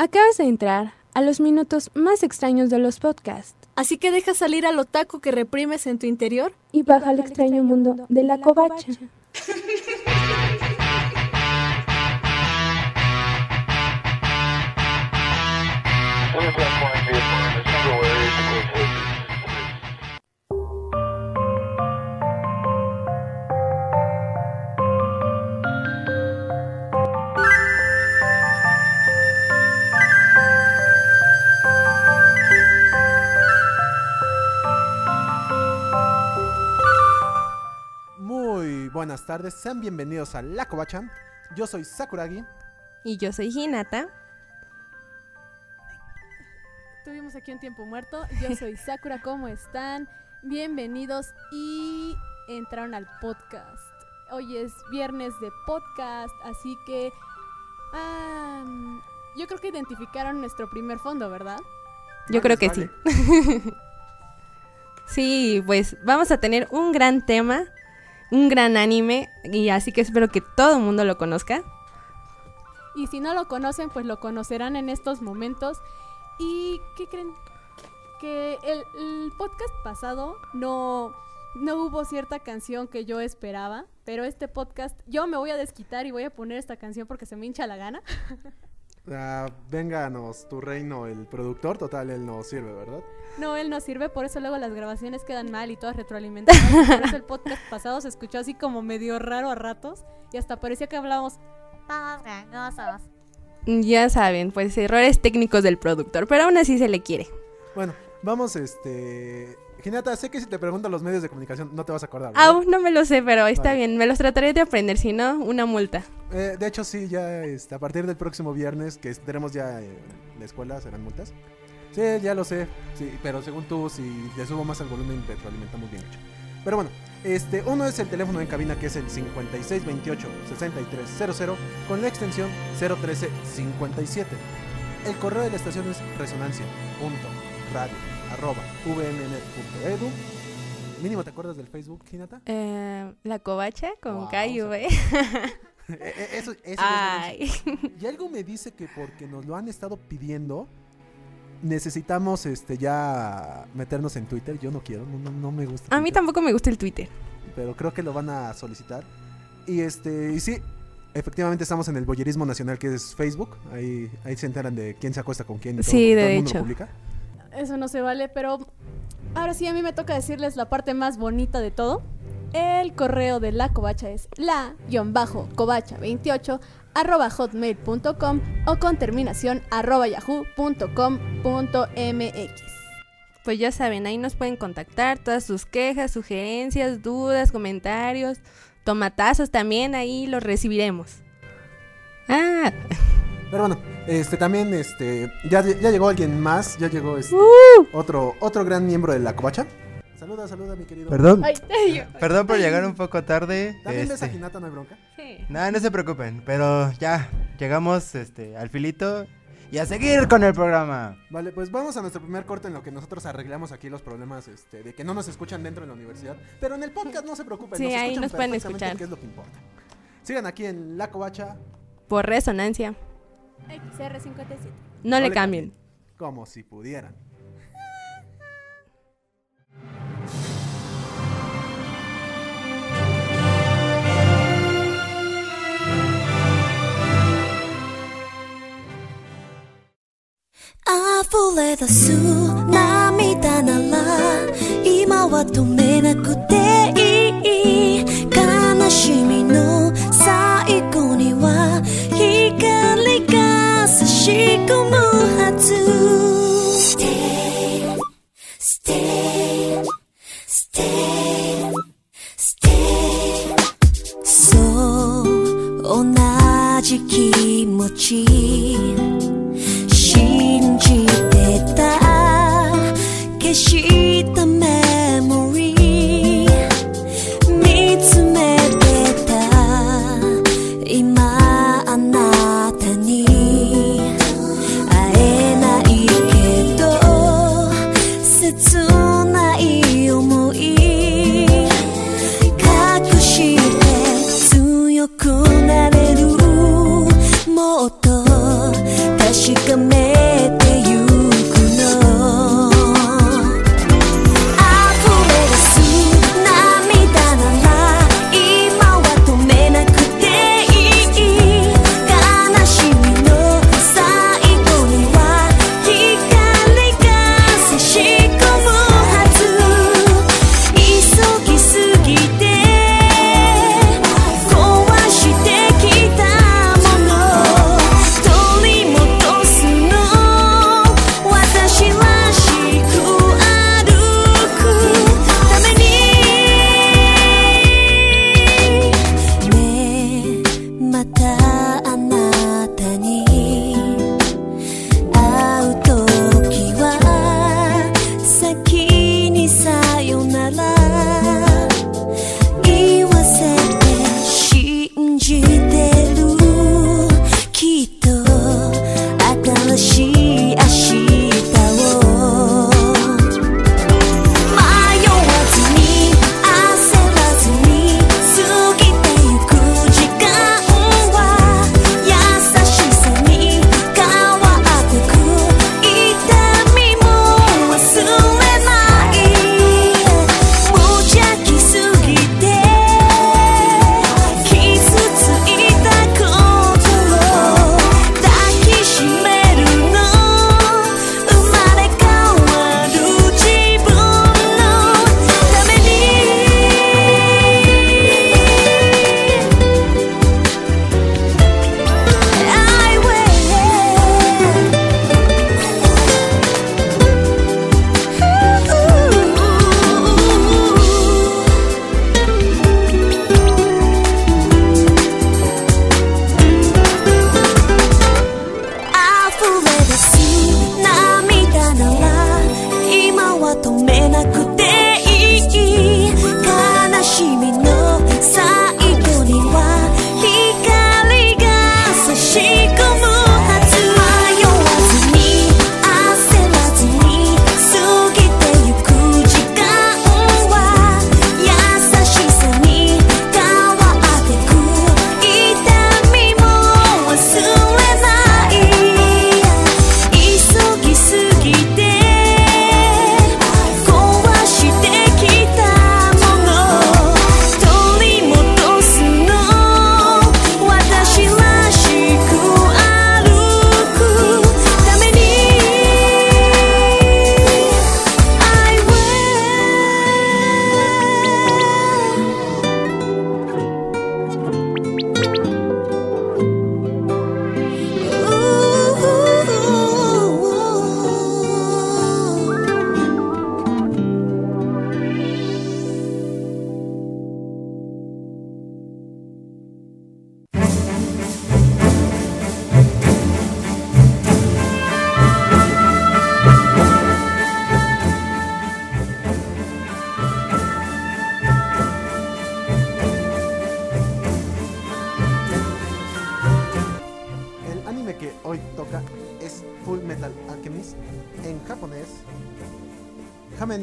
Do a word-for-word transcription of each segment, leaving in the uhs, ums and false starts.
Acabas de entrar a los minutos más extraños de los podcasts. Así que deja salir al otaku que reprimes en tu interior y baja al extraño mundo de la covacha. Muy buenas tardes, sean bienvenidos a La Covacha. Yo soy Sakuragi. Y yo soy Hinata. Tuvimos aquí un tiempo muerto. Yo soy Sakura, ¿cómo están? Bienvenidos y entraron al podcast. Hoy es viernes de podcast, así que um, yo creo que identificaron nuestro primer fondo, ¿verdad? Yo Vale, creo que vale. sí. Sí, pues vamos a tener un gran tema, un gran anime, y así que espero que todo el mundo lo conozca. Y si no lo conocen, pues lo conocerán en estos momentos. ¿Y qué creen? Que el, el podcast pasado no, no hubo cierta canción que yo esperaba, pero este podcast yo me voy a desquitar y voy a poner esta canción porque se me hincha la gana. Uh, vénganos, tu reino, el productor, total, él no sirve, ¿verdad? No, él no sirve, por eso luego las grabaciones quedan mal y todas retroalimentadas. Por eso el podcast pasado se escuchó así como medio raro a ratos y hasta parecía que hablábamos todos gangosos. Ya saben, pues errores técnicos del productor, pero aún así se le quiere. Bueno, vamos, este... Hinata, sé que si te preguntan los medios de comunicación no te vas a acordar, ¿verdad? Aún no me lo sé, pero está Vale. bien, me los trataré de aprender, si no, una multa. Eh, de hecho, sí, ya este, a partir del próximo viernes, que tenemos ya en la escuela, serán multas. Sí, ya lo sé, sí, pero según tú, si le subo más al volumen, retroalimentamos bien hecho. Pero bueno, este, uno es el teléfono en cabina, que es el cincuenta y seis veintiocho sesenta y tres cero cero, con la extensión cero trece cincuenta y siete. El correo de la estación es resonancia punto radio arroba v m n punto e d u. Mínimo, ¿te acuerdas del Facebook, Hinata? Eh, la covacha con Wow, K y o sea, V. Eh, eh, eso, eso Ay. es y algo me dice que porque nos lo han estado pidiendo, necesitamos este ya meternos en Twitter. Yo no quiero, no, no, no me gusta A mí Twitter, tampoco me gusta el Twitter. pero creo que lo van a solicitar. Y este y sí, efectivamente estamos en el boyerismo nacional, que es Facebook. Ahí, ahí se enteran de quién se acuesta con quién y todo, Sí, todo de el mundo hecho. lo publica. Eso no se vale, pero ahora sí a mí me toca decirles la parte más bonita de todo. El correo de la covacha es la-covacha veintiocho arroba hotmail punto com o con terminación arroba yahoo punto com punto m x. Pues ya saben, ahí nos pueden contactar todas sus quejas, sugerencias, dudas, comentarios, tomatazos también, ahí los recibiremos. Ah, Pero bueno, este también este ya, ya llegó alguien más, ya llegó este uh, otro otro gran miembro de la covacha. Saluda, saluda, mi querido. Perdón, Ay, ay, perdón por llegar un poco tarde. ¿También ves a Este, Hinata, no hay bronca? sí. no, no se preocupen, pero ya llegamos este, al filito y a seguir con el programa. Vale, pues vamos a nuestro primer corte en lo que nosotros arreglamos aquí los problemas este, de que no nos escuchan dentro de la universidad. Pero en el podcast no se preocupen, Sí, nos ahí escuchan nos pueden perfectamente, escuchar. que es lo que importa. Sigan aquí en La Covacha, Por resonancia, X R cincuenta y siete. no le cambien. como si pudieran. "溢れ出す涙なら今は止めなくていい」「悲しみの最後には光が差し込むはず」「Stay, stay, stay, stay」「そう同じ気持ち」信じてた消したメモリー見つめてた今あなたに会えないけど切ない思い隠して強くなれるもっと確かめ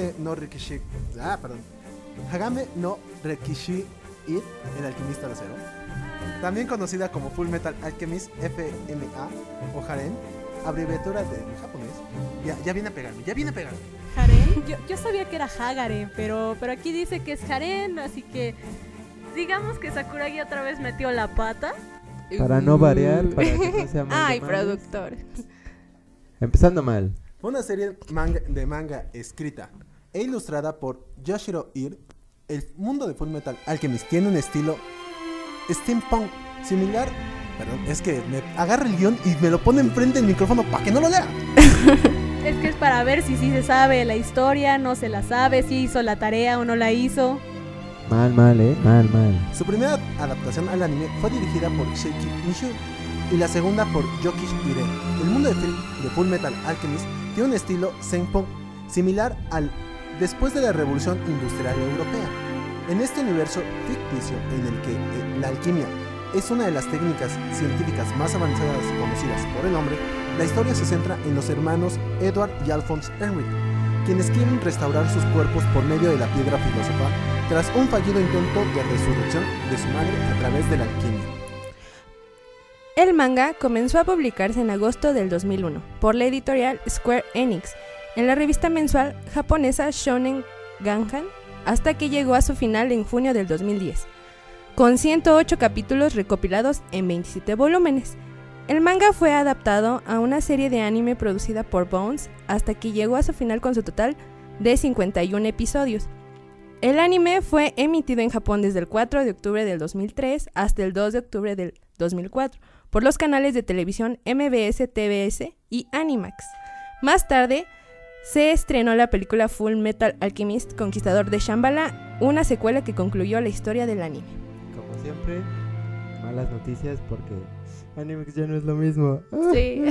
Hagame no Rikishi... Ah, perdón. Hagame no Rikishi It, el alquimista de acero. También conocida como Full Metal Alchemist F M A o Harem, abreviatura del japonés. Ya, ya viene a pegarme, ya viene a pegarme. ¿Harem? Yo, yo sabía que era Hagaren, pero, pero aquí dice que es Harem, así que digamos que Sakuragi otra vez metió la pata. Para no variar, para que no sea mal. Ay, de males. productor. Empezando mal. Fue una serie manga, de manga escrita e ilustrada por Yoshiro Ir. El mundo de Full Metal Alchemist tiene un estilo steampunk similar. Perdón, es que me agarra el guión y me lo pone enfrente del micrófono para que no lo lea. Es que es para ver si sí se sabe la historia, no se la sabe, si hizo la tarea o no la hizo. Mal, mal, eh. Mal, mal. Su primera adaptación al anime fue dirigida por Sheiki Nishu y la segunda por Yokish Ire. El mundo de, de Full Metal Alchemist tiene un estilo steampunk similar al después de la Revolución Industrial Europea. En este universo ficticio en el que eh, la alquimia es una de las técnicas científicas más avanzadas conocidas por el hombre, la historia se centra en los hermanos Edward y Alphonse Henry, quienes quieren restaurar sus cuerpos por medio de la piedra filosofal tras un fallido intento de resurrección de su madre a través de la alquimia. El manga comenzó a publicarse en agosto del dos mil uno por la editorial Square Enix en la revista mensual japonesa Shonen Ganhan hasta que llegó a su final en junio del dos mil diez, con ciento ocho capítulos recopilados en veintisiete volúmenes. El manga fue adaptado a una serie de anime producida por Bones hasta que llegó a su final con su total de cincuenta y uno episodios. El anime fue emitido en Japón desde el cuatro de octubre del dos mil tres hasta el dos de octubre del dos mil cuatro por los canales de televisión M B S T V S y Animax. Más tarde se estrenó la película Full Metal Alchemist Conquistador de Shambhala, una secuela que concluyó la historia del anime. Como siempre, malas noticias porque Animax ya no es lo mismo. Sí.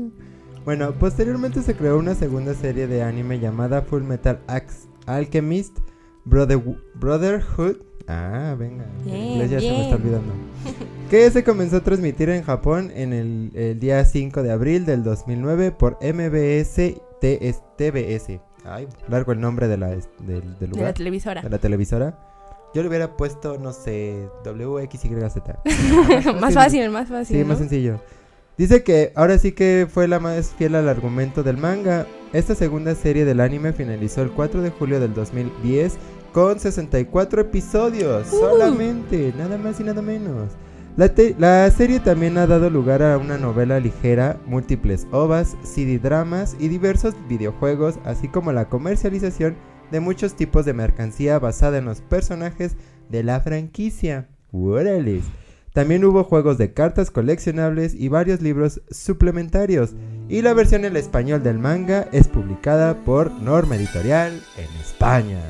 Bueno, posteriormente se creó una segunda serie de anime llamada Full Metal Axe Alchemist Brother Brotherhood. Ah, venga, Bien, en inglés ya se me bien. está olvidando. Que se comenzó a transmitir en Japón en el, el día cinco de abril del dos mil nueve por M B S T V S. Ay, largo el nombre de la, del, del De lugar. la televisora. De la televisora. Yo le hubiera puesto, no sé, W X Y Z. Más fácil, más fácil. Sí, ¿no? más sencillo. Dice que ahora sí que fue la más fiel al argumento del manga. Esta segunda serie del anime finalizó el cuatro de julio del dos mil diez con sesenta y cuatro episodios. Uh. Solamente, nada más y nada menos. La, te- la serie también ha dado lugar a una novela ligera, múltiples ovas, C D dramas y diversos videojuegos, así como la comercialización de muchos tipos de mercancía basada en los personajes de la franquicia. ¡Órales! También hubo juegos de cartas coleccionables y varios libros suplementarios. Y la versión en español del manga es publicada por Norma Editorial en España.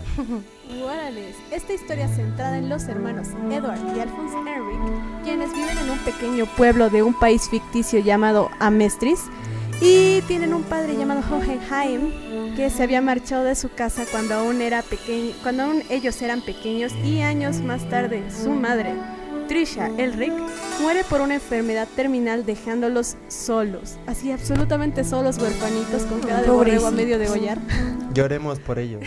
Órales, esta historia centrada en los hermanos Edward y Alphonse Henry, quienes viven en un pequeño pueblo de un país ficticio llamado Amestris, y tienen un padre llamado Hohenheim, que se había marchado de su casa cuando aún era pequeño, cuando aún ellos eran pequeños, y años más tarde su madre, Trisha Elric, muere por una enfermedad terminal dejándolos solos, así absolutamente solos, huerfanitos, con cara de borrego a medio degollar. Lloremos por ello.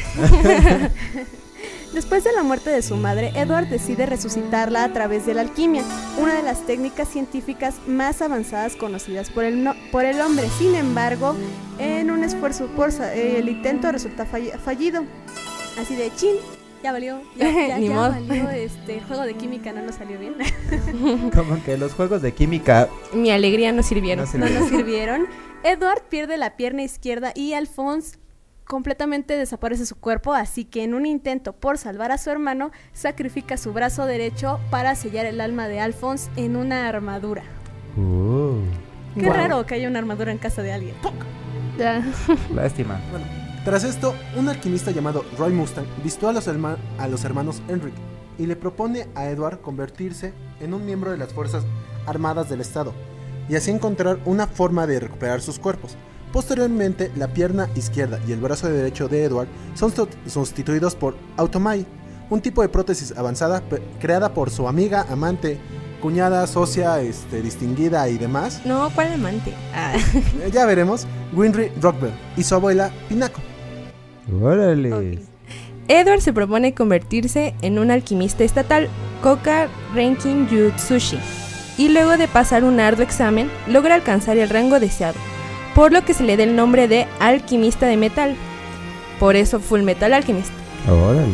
Después de la muerte de su madre, Edward decide resucitarla a través de la alquimia, una de las técnicas científicas más avanzadas conocidas por el, no- por el hombre. Sin embargo, en un esfuerzo por sa- eh, el intento resulta fall- fallido. Así de chin, ya valió, ya, ya, Ni ya modo. valió, este, el juego de química no nos salió bien, Como que los juegos de química Mi alegría no sirvieron. no no sirvieron. nos sirvieron. Edward pierde la pierna izquierda y Alphonse completamente desaparece su cuerpo, así que en un intento por salvar a su hermano, sacrifica su brazo derecho para sellar el alma de Alphonse en una armadura. Uh, Qué Wow. raro que haya una armadura en casa de alguien. Ya. lástima. Bueno, tras esto, un alquimista llamado Roy Mustang vistió a los, herma- a los hermanos Enric y le propone a Edward convertirse en un miembro de las Fuerzas Armadas del Estado y así encontrar una forma de recuperar sus cuerpos. Posteriormente, la pierna izquierda y el brazo derecho de Edward son su- sustituidos por Automai, un tipo de prótesis avanzada pe- creada por su amiga, amante, cuñada, socia, este, distinguida y demás. No, ¿cuál amante? Ah. Eh, ya veremos, Winry Rockbell y su abuela Pinako. Órale. Ok. Edward se propone convertirse en un alquimista estatal, Koka Renkin Yutsushi, y luego de pasar un arduo examen, logra alcanzar el rango deseado, por lo que se le da el nombre de alquimista de metal. Por eso Full Metal Alchemist. Órale.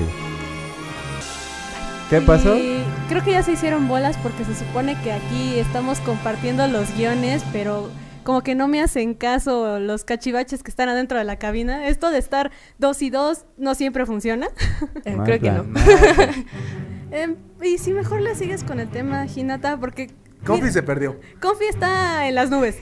¿Qué pasó? Y creo que ya se hicieron bolas porque se supone que aquí estamos compartiendo los guiones, pero como que no me hacen caso los cachivaches que están adentro de la cabina. Esto de estar dos y dos no siempre funciona. Eh, Mal creo que no. plan, Eh, y si mejor le sigues con el tema, Hinata, porque Confi se perdió. Confi está en las nubes.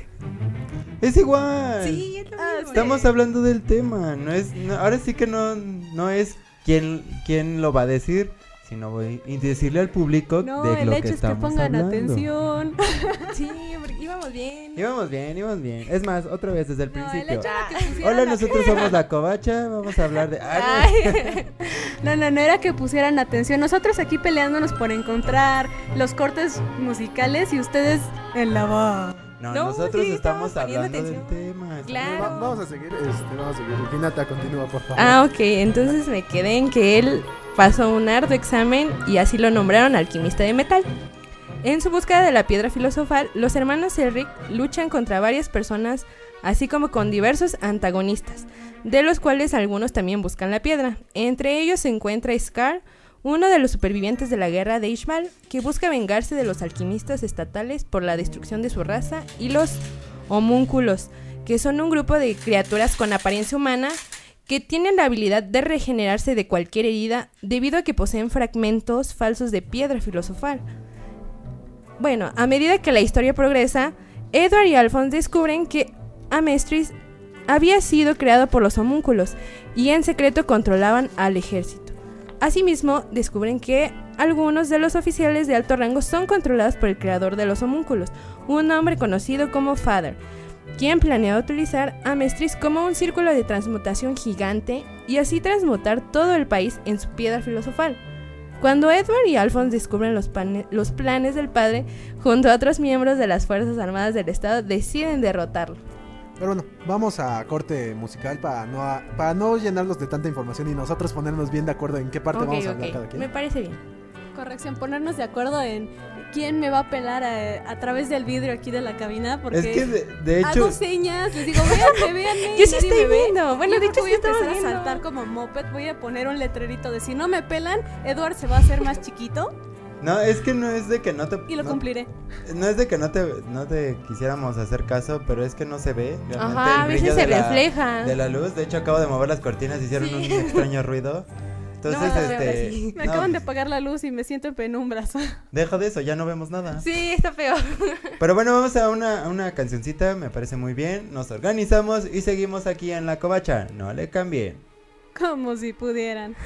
Es igual. Sí, es lo Ah, mismo. Estamos hablando del tema. No es, no- ahora sí que no, no es quién, quién lo va a decir, sino voy a decirle al público No, de el lo hecho que es que estamos pongan hablando. atención. Sí, porque íbamos bien. Íbamos bien, íbamos bien. Es más, otra vez desde el No, el principio. hecho era que pusieran Hola, a- nosotros somos la Covacha. Vamos a hablar de. Ay, Ay. No, no, no era que pusieran atención. Nosotros aquí peleándonos por encontrar los cortes musicales y ustedes en la voz. no, No, nosotros sí, estamos estamos poniendo hablando del atención. tema. Claro. Va- vamos a seguir, este, vamos a seguir. Hinata, continúa, por favor. Ah, ok, entonces me quedé en que él pasó un arduo examen y así lo nombraron alquimista de metal. En su búsqueda de la piedra filosofal, los hermanos Elric luchan contra varias personas, así como con diversos antagonistas, de los cuales algunos también buscan la piedra. Entre ellos se encuentra Scar, uno de los supervivientes de la guerra de Ishbal, que busca vengarse de los alquimistas estatales por la destrucción de su raza, y los homúnculos, que son un grupo de criaturas con apariencia humana que tienen la habilidad de regenerarse de cualquier herida debido a que poseen fragmentos falsos de piedra filosofal. Bueno, a medida que la historia progresa, Edward y Alphonse descubren que Amestris había sido creado por los homúnculos y en secreto controlaban al ejército. Asimismo, descubren que algunos de los oficiales de alto rango son controlados por el creador de los homúnculos, un hombre conocido como Father, quien planea utilizar a Amestris como un círculo de transmutación gigante y así transmutar todo el país en su piedra filosofal. Cuando Edward y Alphonse descubren los, pane- los planes del padre, junto a otros miembros de las Fuerzas Armadas del Estado, deciden derrotarlo. Pero bueno, vamos a corte musical para no, a- para no llenarlos de tanta información y nosotros ponernos bien de acuerdo en qué parte Ok, vamos a hablar ok, cada quien. me parece bien. Corrección, ponernos de acuerdo en quién me va a pelar a, a través del vidrio aquí de la cabina, porque Es que de, de hecho. hago señas, les digo, véanme, véanme. Yo sí nadie estoy me ve. viendo. Bueno, Yo de creo que hecho voy sí a empezar estamos a viendo. saltar como moped, voy a poner un letrerito de si no me pelan, Edward se va a hacer más chiquito No, es que no es de que no te. y lo no, cumpliré. No es de que no te, no te quisiéramos hacer caso, pero es que no se ve. realmente Ajá, a el brillo veces se de la- refleja. De la luz. De hecho, acabo de mover las cortinas y hicieron Sí. un extraño ruido. Entonces, No, ahora este. sí. Me no, acaban de apagar la luz y me siento en penumbras. Deja de eso, ya no vemos nada. Sí, está feo. Pero bueno, vamos a una, a una cancioncita, me parece muy bien. Nos organizamos y seguimos aquí en La Covacha. No le cambien. Como si pudieran.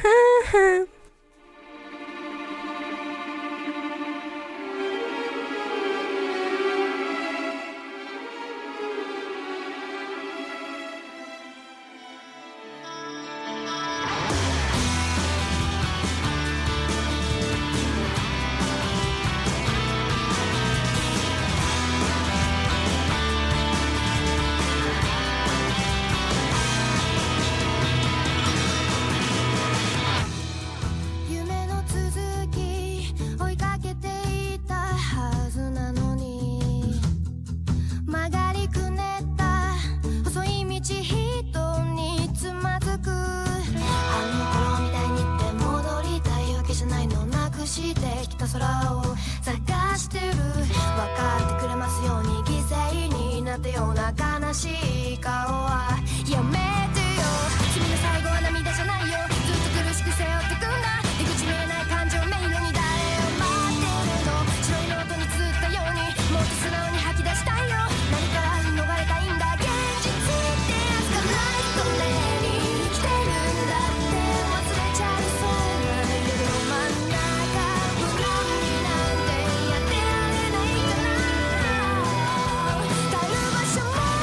Show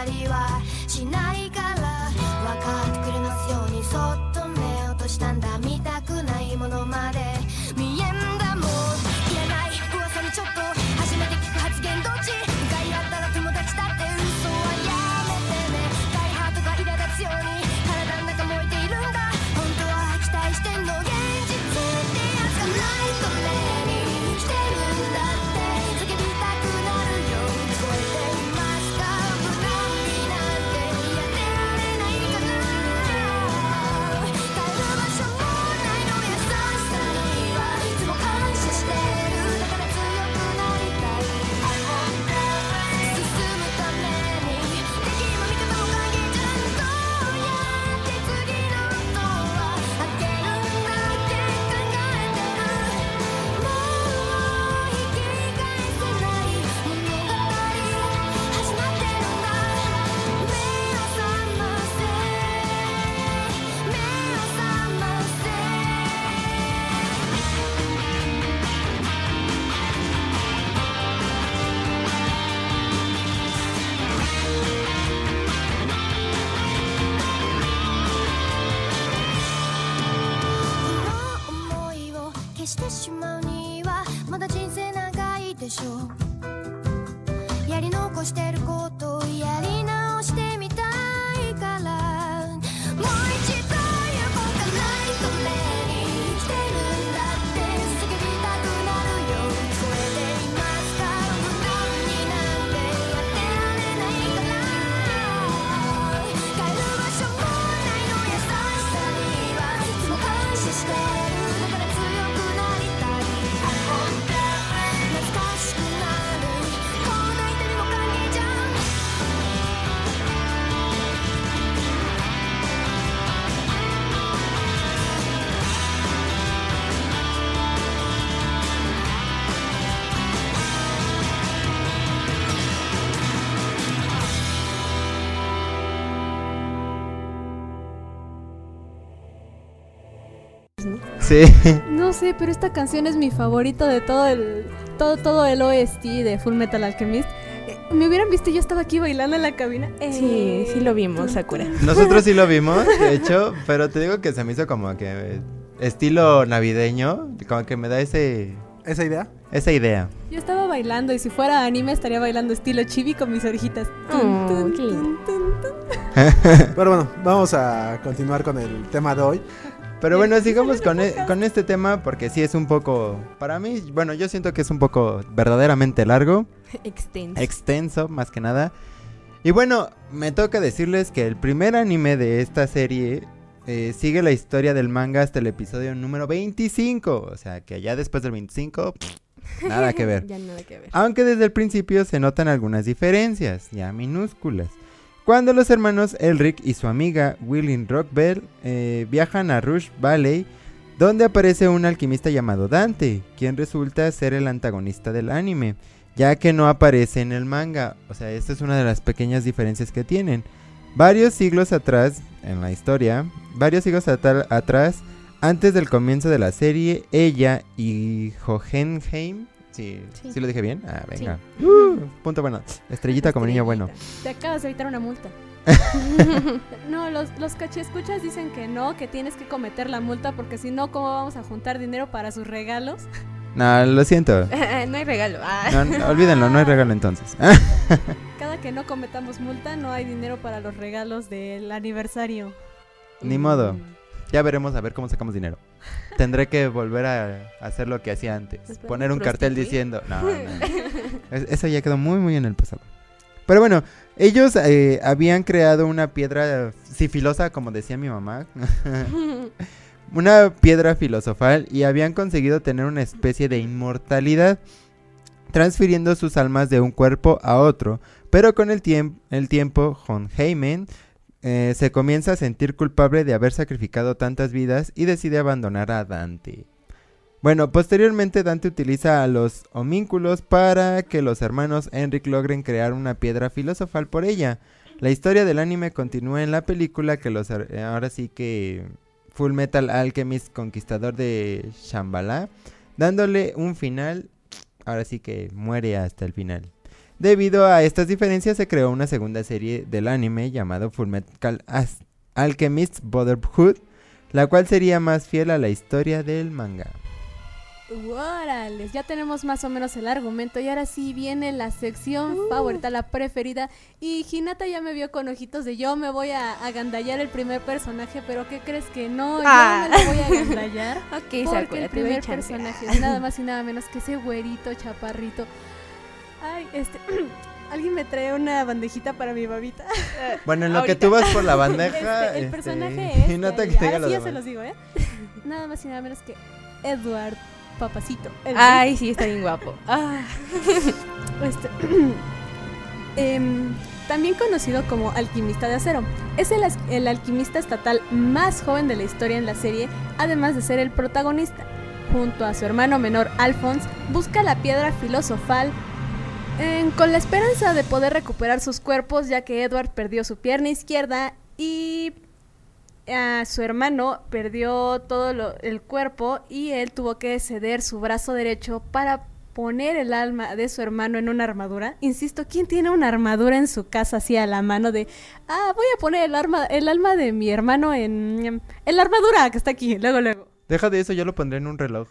ったりはしないから分かってくれますようにそっと目を落としたんだ見たくないものまで見えんだもう言えない噂にちょっと初めて聞く発言どっち向かい合ったら友達だって嘘はやめてね大ハートが苛立つように体の中燃えているんだ本当は期待してんの現実ってやつがないとねに生きてるんだって叫びたくなるよ聞こえていますか無難になんてやってられないかな帰る場所もないの優しさにはいつも感謝してるだから強くなりたい進むために敵も味方も関係ちゃんとやって次の音は開けるんだって考えてるもう引き返せない物語始まってるんだ目を覚ませ目を覚ませこの想いを消してしまうにはまだ人生長いでしょうやり残してることをやり直してみたいからもう一度行こうかないとねに生きてるんだって叫びたくなるよ聞こえていますか無難になんてやってられないから帰る場所もないの優しさにはいつも感謝してるだから強くなりたい懐かしくなるこんな痛みも歓迎じゃん Sí. No sé, pero esta canción es mi favorito de todo el todo todo el O S T de Full Metal Alchemist. Eh, Me hubieran visto, yo estaba aquí bailando en la cabina. Sí, sí lo vimos, Sakura. Nosotros sí lo vimos, de hecho, pero te digo que se me hizo como que eh, estilo navideño, como que me da ese ¿Esa idea? esa idea. Yo estaba bailando y si fuera anime estaría bailando estilo chibi con mis orejitas. Oh, Tun, tun, qué lindo. tun, tun, tun. Pero bueno, vamos a continuar con el tema de hoy. Pero bueno, sigamos con, e- con este tema porque sí es un poco, para mí, bueno, yo siento que es un poco verdaderamente largo, Extenso. extenso más que nada. Y bueno, me toca decirles que el primer anime de esta serie eh, sigue la historia del manga hasta el episodio número veinticinco. O sea, que ya después del veinticinco, pff, nada que ver. Ya nada que ver. Aunque desde el principio se notan algunas diferencias, ya minúsculas. Cuando los hermanos Elric y su amiga Willin Rockbell eh, viajan a Rush Valley, donde aparece un alquimista llamado Dante, quien resulta ser el antagonista del anime, ya que no aparece en el manga. O sea, esta es una de las pequeñas diferencias que tienen. Varios siglos atrás, en la historia, varios siglos atr- atrás, antes del comienzo de la serie, ella y Hohenheim, sí, sí, Sí. lo dije bien, ah, venga, uh, punto bueno, estrellita como niño bueno. Te acabas de evitar una multa. No, los, los cachiescuchas dicen que no, que tienes que cometer la multa porque si no, ¿cómo vamos a juntar dinero para sus regalos? No, lo siento, No hay regalo. Ah. no, no, olvídenlo, no hay regalo entonces. Cada que no cometamos multa, no hay dinero para los regalos del aniversario. Ni modo, ya veremos a ver cómo sacamos dinero. Tendré que volver a hacer lo que hacía antes, ¿Nos podemos poner un cartel prostituir? diciendo, no, no, Es- eso ya quedó muy muy en el pasado. Pero bueno, ellos eh, habían creado una piedra sifilosa, como decía mi mamá, una piedra filosofal, y habían conseguido tener una especie de inmortalidad, transfiriendo sus almas de un cuerpo a otro. Pero con el, tiemp- el tiempo, Hohenheim eh, se comienza a sentir culpable de haber sacrificado tantas vidas y decide abandonar a Dante. Bueno, posteriormente Dante utiliza a los homínculos para que los hermanos Enric logren crear una piedra filosofal por ella. La historia del anime continúa en la película que los ar- ahora sí que Full Metal Alchemist Conquistador de Shambhala, dándole un final, ahora sí que muere hasta el final. Debido a estas diferencias se creó una segunda serie del anime llamado Fullmetal As- Alchemist Brotherhood, la cual sería más fiel a la historia del manga. Órale, ya tenemos más o menos el argumento y ahora sí viene la sección uh. favorita, la preferida. Y Hinata ya me vio con ojitos de yo me voy a agandallar el primer personaje, pero ¿qué crees que no? Ah. Yo me lo voy a agandallar. Ok, porque el primer personaje es nada más y nada menos que ese güerito chaparrito. Ay, este... ¿Alguien me trae una bandejita para mi babita? Bueno, en lo Ahorita. que tú vas por la bandeja, Este, el este, personaje es... Hinata que ya, te diga ahora lo sí ya demás. se los digo, ¿eh? Nada más y nada menos que Edward Papacito. El Ay, sí, está bien guapo. Ah. Este, em, también conocido como Alquimista de Acero. Es el, as- el alquimista estatal más joven de la historia en la serie, además de ser el protagonista. Junto a su hermano menor Alphonse, busca la piedra filosofal eh, con la esperanza de poder recuperar sus cuerpos, ya que Edward perdió su pierna izquierda y a su hermano perdió todo lo, el cuerpo y él tuvo que ceder su brazo derecho para poner el alma de su hermano en una armadura. Insisto, ¿quién tiene una armadura en su casa así a la mano de, ah, voy a poner el, arma, el alma de mi hermano en, en la armadura que está aquí, luego, luego? Deja de eso, yo lo pondré en un reloj.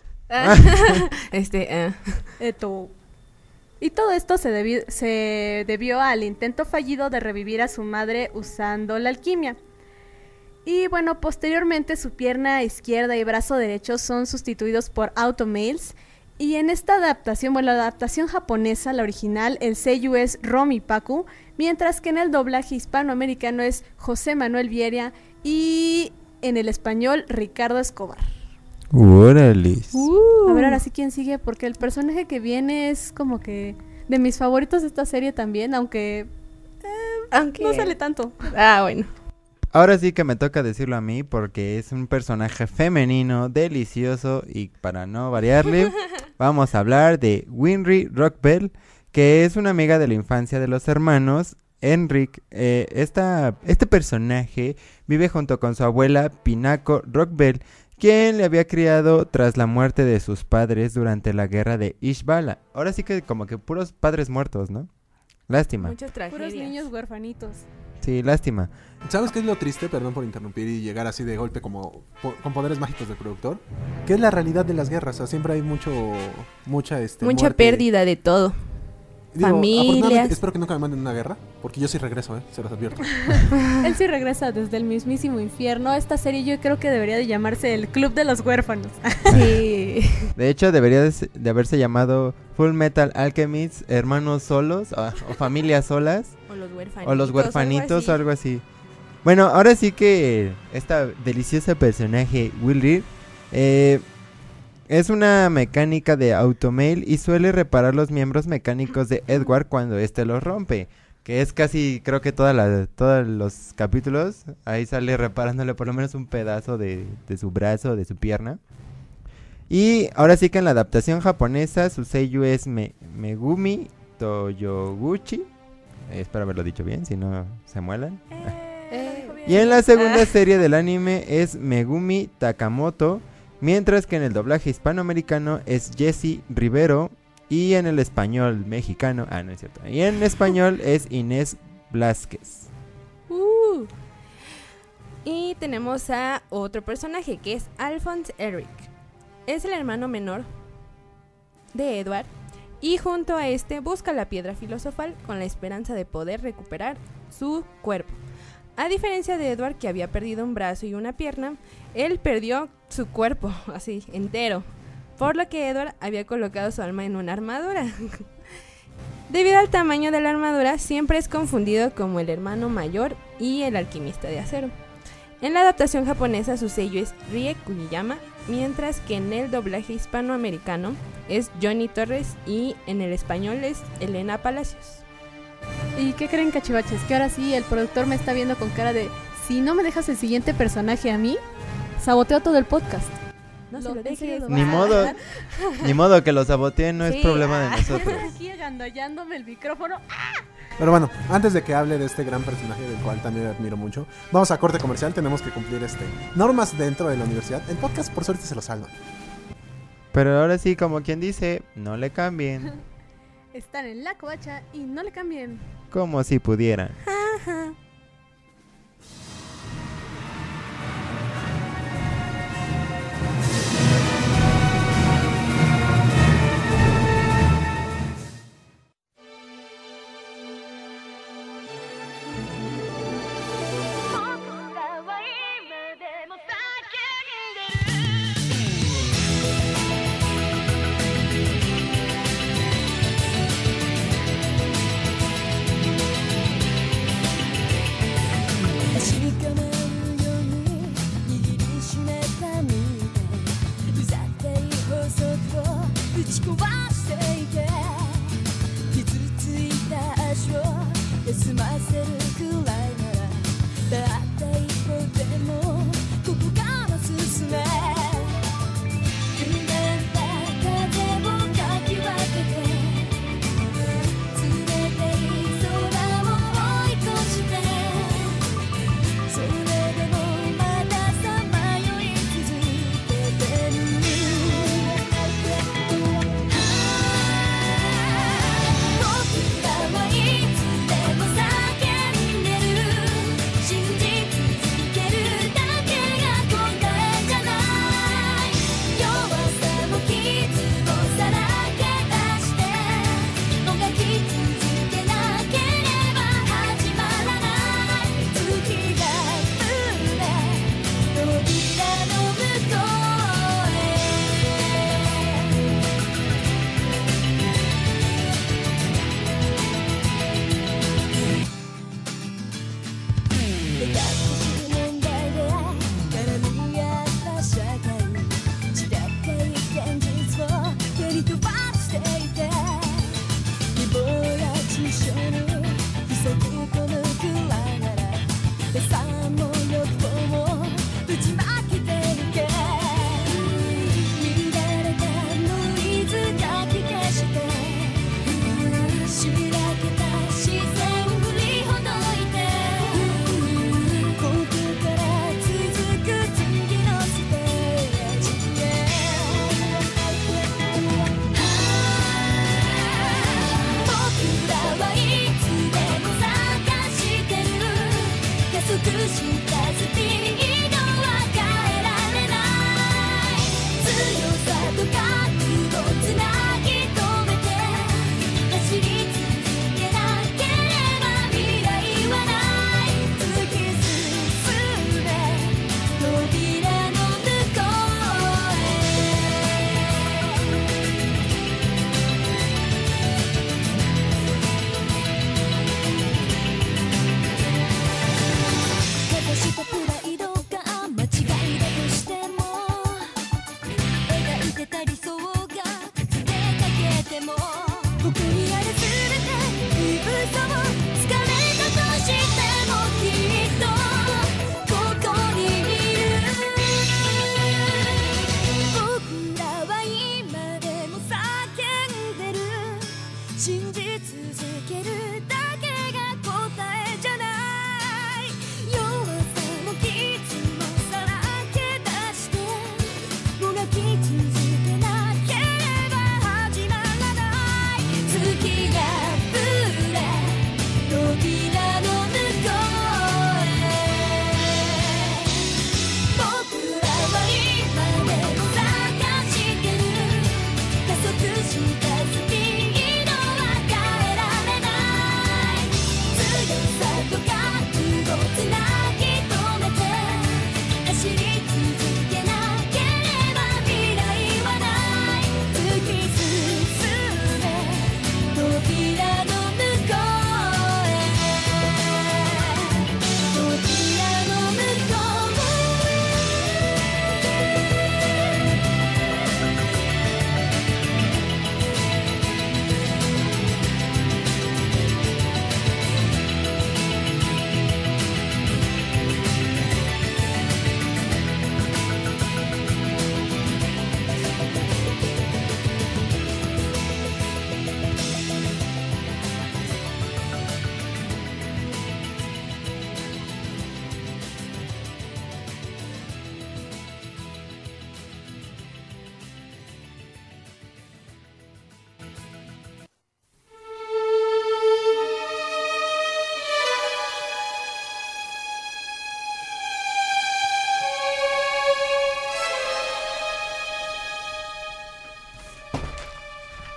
este, uh. Esto. Y todo esto se, debi- se debió al intento fallido de revivir a su madre usando la alquimia. Y bueno, posteriormente su pierna izquierda y brazo derecho son sustituidos por automails. Y en esta adaptación, bueno, la adaptación japonesa, la original, el seiyuu es Romi Paku, mientras que en el doblaje hispanoamericano es José Manuel Vieria y en el español Ricardo Escobar. ¡Órale! Uh. A ver, ahora sí, ¿quién sigue? Porque el personaje que viene es como que de mis favoritos de esta serie también, aunque Aunque... no sale tanto. Ah, bueno. Ahora sí que me toca decirlo a mí porque es un personaje femenino, delicioso y para no variarle, vamos a hablar de Winry Rockbell, que es una amiga de la infancia de los hermanos Enric. Eh, esta, este personaje vive junto con su abuela Pinako Rockbell, quien le había criado tras la muerte de sus padres durante la guerra de Ishbala. Ahora sí que como que puros padres muertos, ¿no? Lástima. Muchas tragedias. Puros niños huérfanitos. Sí, lástima. ¿Sabes qué es lo triste? Perdón por interrumpir y llegar así de golpe como po- con poderes mágicos del productor. Que es la realidad de las guerras. O sea, siempre hay mucho, mucha, este, Mucha muerte. pérdida de todo. Digo, familias. afortunadamente, espero que nunca me manden una guerra, porque yo sí regreso, ¿eh? Se los advierto. Él sí regresa desde el mismísimo infierno. Esta serie yo creo que debería de llamarse El Club de los Huérfanos. Sí. De hecho, debería de, se- de haberse llamado Full Metal Alchemist, hermanos solos o, o familias solas. O los huérfanitos. O los huerfanitos o algo algo así. Bueno, ahora sí que esta deliciosa personaje, Will Reed, eh, es una mecánica de automail y suele reparar los miembros mecánicos de Edward cuando éste los rompe. Que es casi, creo que toda la, todos los capítulos, ahí sale reparándole por lo menos un pedazo de, de su brazo, de su pierna. Y ahora sí que en la adaptación japonesa, su seiyuu es Me- Megumi Toyoguchi. Eh, espero haberlo dicho bien, si no se muelan. Eh, Y en la segunda Ah. serie del anime es Megumi Takamoto, mientras que en el doblaje hispanoamericano es Jessie Rivero y en el español mexicano, ah, no es cierto, y en español es Inés Blázquez. Uh. Y tenemos a otro personaje que es Alphonse Eric. Es el hermano menor de Edward y junto a este busca la piedra filosofal con la esperanza de poder recuperar su cuerpo. A diferencia de Edward, que había perdido un brazo y una pierna, él perdió su cuerpo así entero, por lo que Edward había colocado su alma en una armadura. Debido al tamaño de la armadura, siempre es confundido como el hermano mayor y el alquimista de acero. En la adaptación japonesa su sello es Rie Kuniyama, mientras que en el doblaje hispanoamericano es Johnny Torres y en el español es Elena Palacios. ¿Y qué creen, cachivaches? Que ahora sí el productor me está viendo con cara de si no me dejas el siguiente personaje a mí, saboteo todo el podcast. No Lo- se lo en serio, dejes. lo- Ni Ah. modo, ni modo que lo saboteen, no Sí, es problema de ah. nosotros. Aquí agandallándome el micrófono. Pero bueno, antes de que hable de este gran personaje del cual también admiro mucho, vamos a corte comercial, tenemos que cumplir este normas dentro de la universidad. El podcast por suerte se lo salva. Pero ahora sí, como quien dice, no le cambien. Están en la covacha y no le cambien. Como si pudieran. Ajá.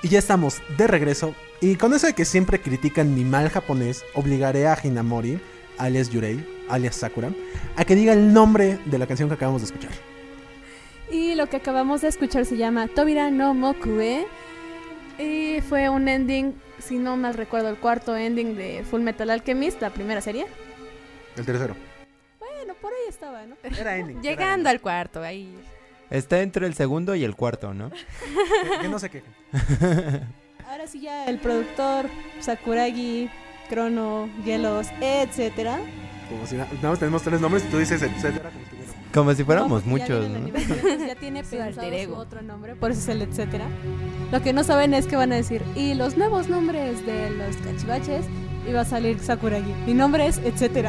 Y ya estamos de regreso. Y con eso de que siempre critican mi mal japonés, obligaré a Hinamori, alias Yurei, alias Sakura, a que diga el nombre de la canción que acabamos de escuchar. Y lo que acabamos de escuchar se llama Tobira no Mokue. Y fue un ending, si no mal recuerdo, el cuarto ending de Full Metal Alchemist, la primera serie. El tercero. Bueno, por ahí estaba, ¿no? Era ending. Llegando al cuarto, ahí. Está entre el segundo y el cuarto, ¿no? Que, que no se quejen. Ahora sí ya el productor, Sakuragi, Chrono, Yelos, etcétera. Como si na- nada más tenemos tres nombres y tú dices etcétera. Como si tuviéramos. Como si fuéramos No, porque ya muchos, viene el ¿no? aniversario, entonces ya tiene Su pensado alter ego. su otro nombre, por eso es el etcétera. Lo que no saben es que van a decir, y los nuevos nombres de los cachivaches, y va a salir Sakuragi. Mi nombre es etcétera.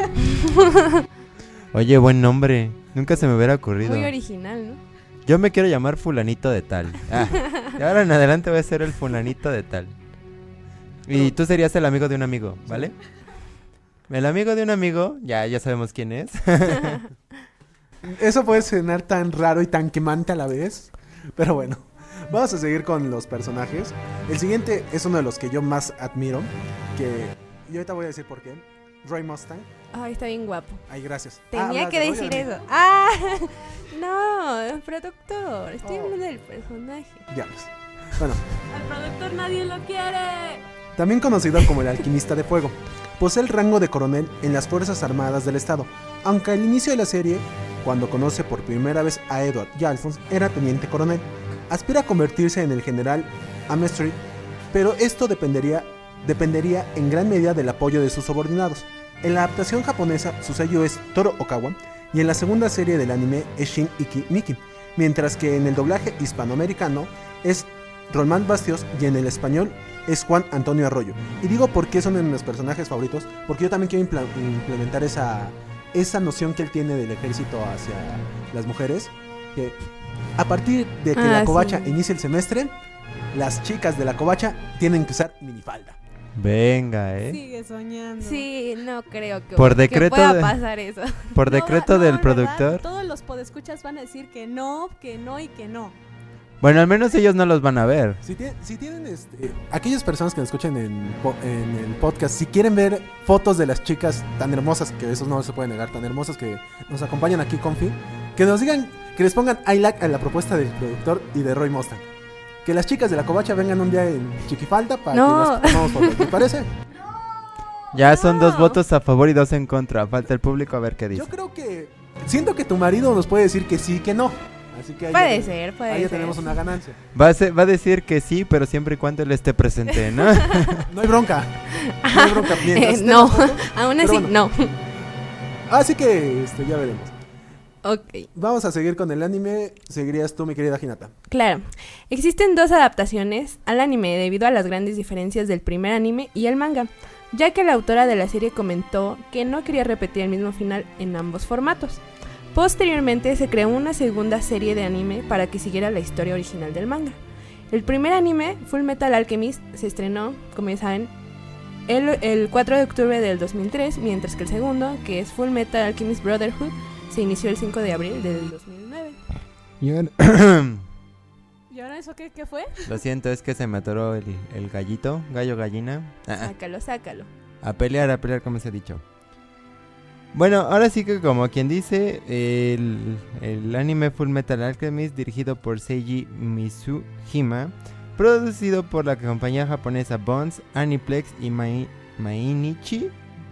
Oye, buen nombre. Nunca se me hubiera ocurrido. Muy original, ¿no? Yo me quiero llamar fulanito de tal. Ah, de ahora en adelante voy a ser el fulanito de tal. Y tú serías el amigo de un amigo, ¿vale? El amigo de un amigo, ya, ya sabemos quién es. Eso puede sonar tan raro y tan quemante a la vez. Pero bueno, vamos a seguir con los personajes. El siguiente es uno de los que yo más admiro. Que y ahorita voy a decir por qué. Roy Mustang. Ay, está bien guapo. Ay, gracias. Tenía Ah, hablas que de Roy, decir ¿o de eso. Ah, no, productor. Estoy Oh. hablando del personaje. mí? Diablos. Bueno, Al productor nadie lo quiere. también conocido como el alquimista de fuego, posee el rango de coronel en las Fuerzas Armadas del Estado, aunque al inicio de la serie, cuando conoce por primera vez a Edward y Alphonse, era teniente coronel. Aspira a convertirse en el general Amestri, pero esto dependería, dependería en gran medida del apoyo de sus subordinados. En la adaptación japonesa, su sello es Toro Okawa, y en la segunda serie del anime es Shin Iki Miki, mientras que en el doblaje hispanoamericano es Román Bastios y en el español es Juan Antonio Arroyo. Y digo por qué son de mis personajes favoritos, porque yo también quiero impla- implementar esa, esa noción que él tiene del ejército hacia las mujeres, que a partir de que Ah, la covacha sí. inicie el semestre, las chicas de la covacha tienen que usar minifalda. Venga, ¿eh? Sigue soñando. Sí, no creo que, Por que decreto pueda de- pasar eso. Por No, decreto no, del en verdad, productor. todos los podescuchas van a decir que no, que no y que no. Bueno, al menos ellos no los van a ver. Si, tie- si tienen, este, aquellas personas que nos escuchan en, po- en el podcast, si quieren ver fotos de las chicas tan hermosas, que eso no se puede negar, tan hermosas que nos acompañan aquí, Confi, que nos digan, que les pongan I like a la propuesta del productor y de Roy Mustang. Que las chicas de la covacha vengan un día en chiquifalda para No. que nos tomamos fotos, ¿te parece? Ya son dos No. votos a favor y dos en contra. Falta el público a ver qué dice. Yo creo que, siento que tu marido nos puede decir que sí, que no. Así que ahí Puede ya, ser, puede ahí ya ser. tenemos una ganancia. Va a, ser- va a decir que sí, pero siempre y cuando él esté presente, ¿no? No hay bronca. No hay bronca. Mientras Eh, esté no, la foto. aún Pero así, bueno. no. Así que este, ya veremos. Ok. Vamos a seguir con el anime. Seguirías tú, mi querida Hinata. Claro, existen dos adaptaciones al anime debido a las grandes diferencias del primer anime y el manga, ya que la autora de la serie comentó que no quería repetir el mismo final en ambos formatos. Posteriormente se creó una segunda serie de anime para que siguiera la historia original del manga. El primer anime, Full Metal Alchemist, se estrenó, como ya saben, el, el cuatro de octubre del dos mil tres, mientras que el segundo, que es Full Metal Alchemist Brotherhood, se inició el cinco de abril del dos mil nueve. Y ahora- ¿Y ahora eso qué, qué fue? Lo siento, es que se me atoró el, el gallito, gallo gallina. Ah, ah. Sácalo, sácalo. A pelear, a pelear, como se ha dicho. Bueno, ahora sí que como quien dice, el, el anime Full Metal Alchemist, dirigido por Seiji Mizuhima, producido por la compañía japonesa Bones, Aniplex y Mai- Mainichi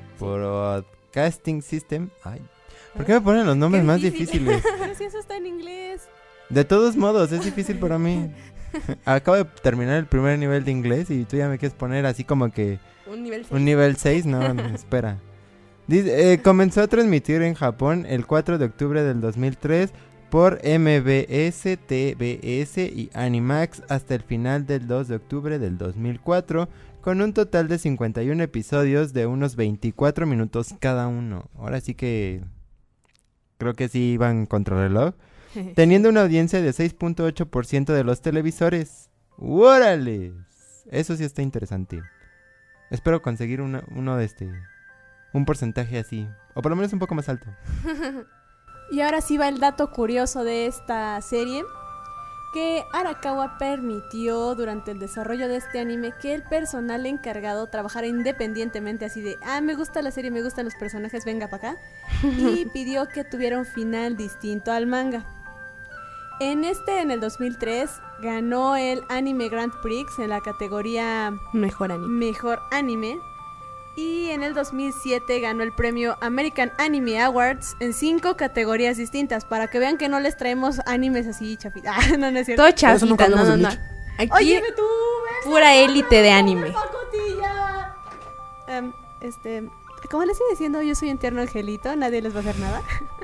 Broadcasting System. Ay, ¿por qué me ponen los nombres Qué más difícil. difíciles? Pero si eso está en inglés. De todos modos, es difícil para mí. Acabo de terminar el primer nivel de inglés y tú ya me quieres poner así como que Un nivel un nivel seis. No, no, espera. Dice, eh, comenzó a transmitir en Japón el cuatro de octubre del dos mil tres por M B S, T V S y Animax hasta el final del dos de octubre del dos mil cuatro, con un total de cincuenta y uno episodios de unos veinticuatro minutos cada uno. Ahora sí que creo que sí iban contra reloj. Teniendo una audiencia de seis punto ocho por ciento de los televisores. ¡Órale! Eso sí está interesante. Espero conseguir una, uno de este... un porcentaje así. O por lo menos un poco más alto. Y ahora sí va el dato curioso de esta serie. que Arakawa permitió durante el desarrollo de este anime que el personal encargado trabajara independientemente, así de, ah, me gusta la serie, me gustan los personajes, venga para acá, y pidió que tuviera un final distinto al manga. En este, en el dos mil tres, ganó el Anime Grand Prix en la categoría Mejor anime. Mejor Anime. Y en el dos mil siete ganó el premio American Anime Awards en cinco categorías distintas. Para que vean que no les traemos animes así chafitas. Ah, no, no es cierto. Todo Por eso nunca chafita, no, hablamos no, de no. Bleach. Aquí, Óyeme tú, ves, pura élite de anime. pacotilla. Em, este, como les estoy diciendo, yo soy un tierno angelito, nadie les va a hacer nada.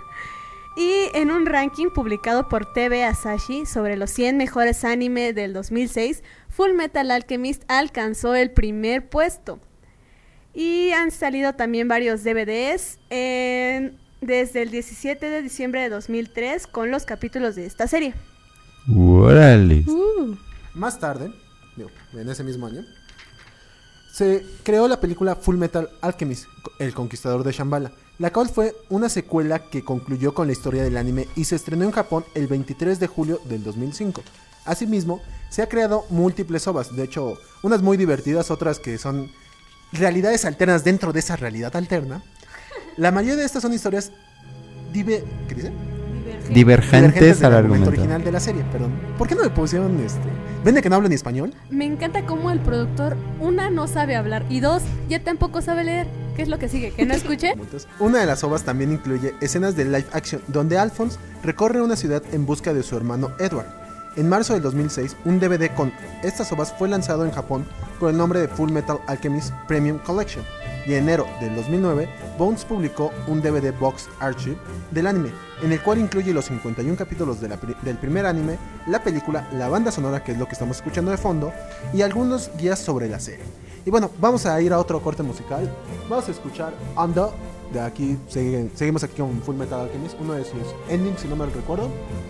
Y en un ranking publicado por T V Asahi sobre los cien mejores anime del dos mil seis, Full Metal Alchemist alcanzó el primer puesto. Y han salido también varios D V Ds en- desde el diecisiete de diciembre de dos mil tres con los capítulos de esta serie. Órale. Uh, Más tarde, digo, en ese mismo año, se creó la película Full Metal Alchemist, El Conquistador de Shambhala, la cual fue una secuela que concluyó con la historia del anime y se estrenó en Japón el veintitrés de julio del dos mil cinco. Asimismo, se ha creado múltiples ovas, de hecho, unas muy divertidas, otras que son realidades alternas dentro de esa realidad alterna. La mayoría de estas son historias dive- ¿qué dice? Divergentes del al argumento argumento. original de la serie, perdón. ¿Por qué no me pusieron este? ¿Ven de que no hablo ni español? Me encanta cómo el productor, una, no sabe hablar y dos, ya tampoco sabe leer. ¿Qué es lo que sigue? ¿Que no escuche? Multas. Una de las ovas también incluye escenas de live action donde Alphonse recorre una ciudad en busca de su hermano Edward. En marzo del dos mil seis, un D V D con estas ovas fue lanzado en Japón con el nombre de Full Metal Alchemist Premium Collection. Y en enero del dos mil nueve, Bones publicó un D V D Box Archive del anime, en el cual incluye los cincuenta y uno capítulos de la pri- del primer anime, la película, la banda sonora, que es lo que estamos escuchando de fondo, y algunos guías sobre la serie. Y bueno, vamos a ir a otro corte musical. Vamos a escuchar Under. De aquí, segui- seguimos aquí con Full Metal Alchemist, uno de sus endings, si no me recuerdo.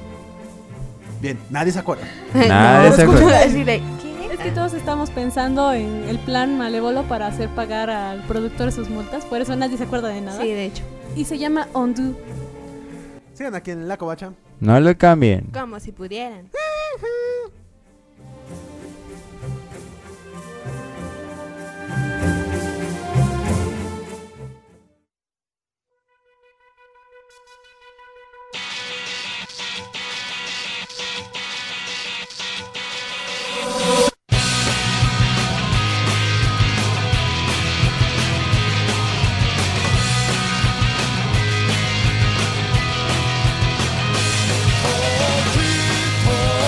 Bien, nadie se acuerda. Nadie no, se escucho acuerda. así de, ¿qué? Es que todos estamos pensando en el plan malévolo para hacer pagar al productor sus multas, por eso nadie se acuerda de nada. Sí, de hecho. Y se llama Undo. Sigan aquí en La Covacha. No lo cambien. Como si pudieran. People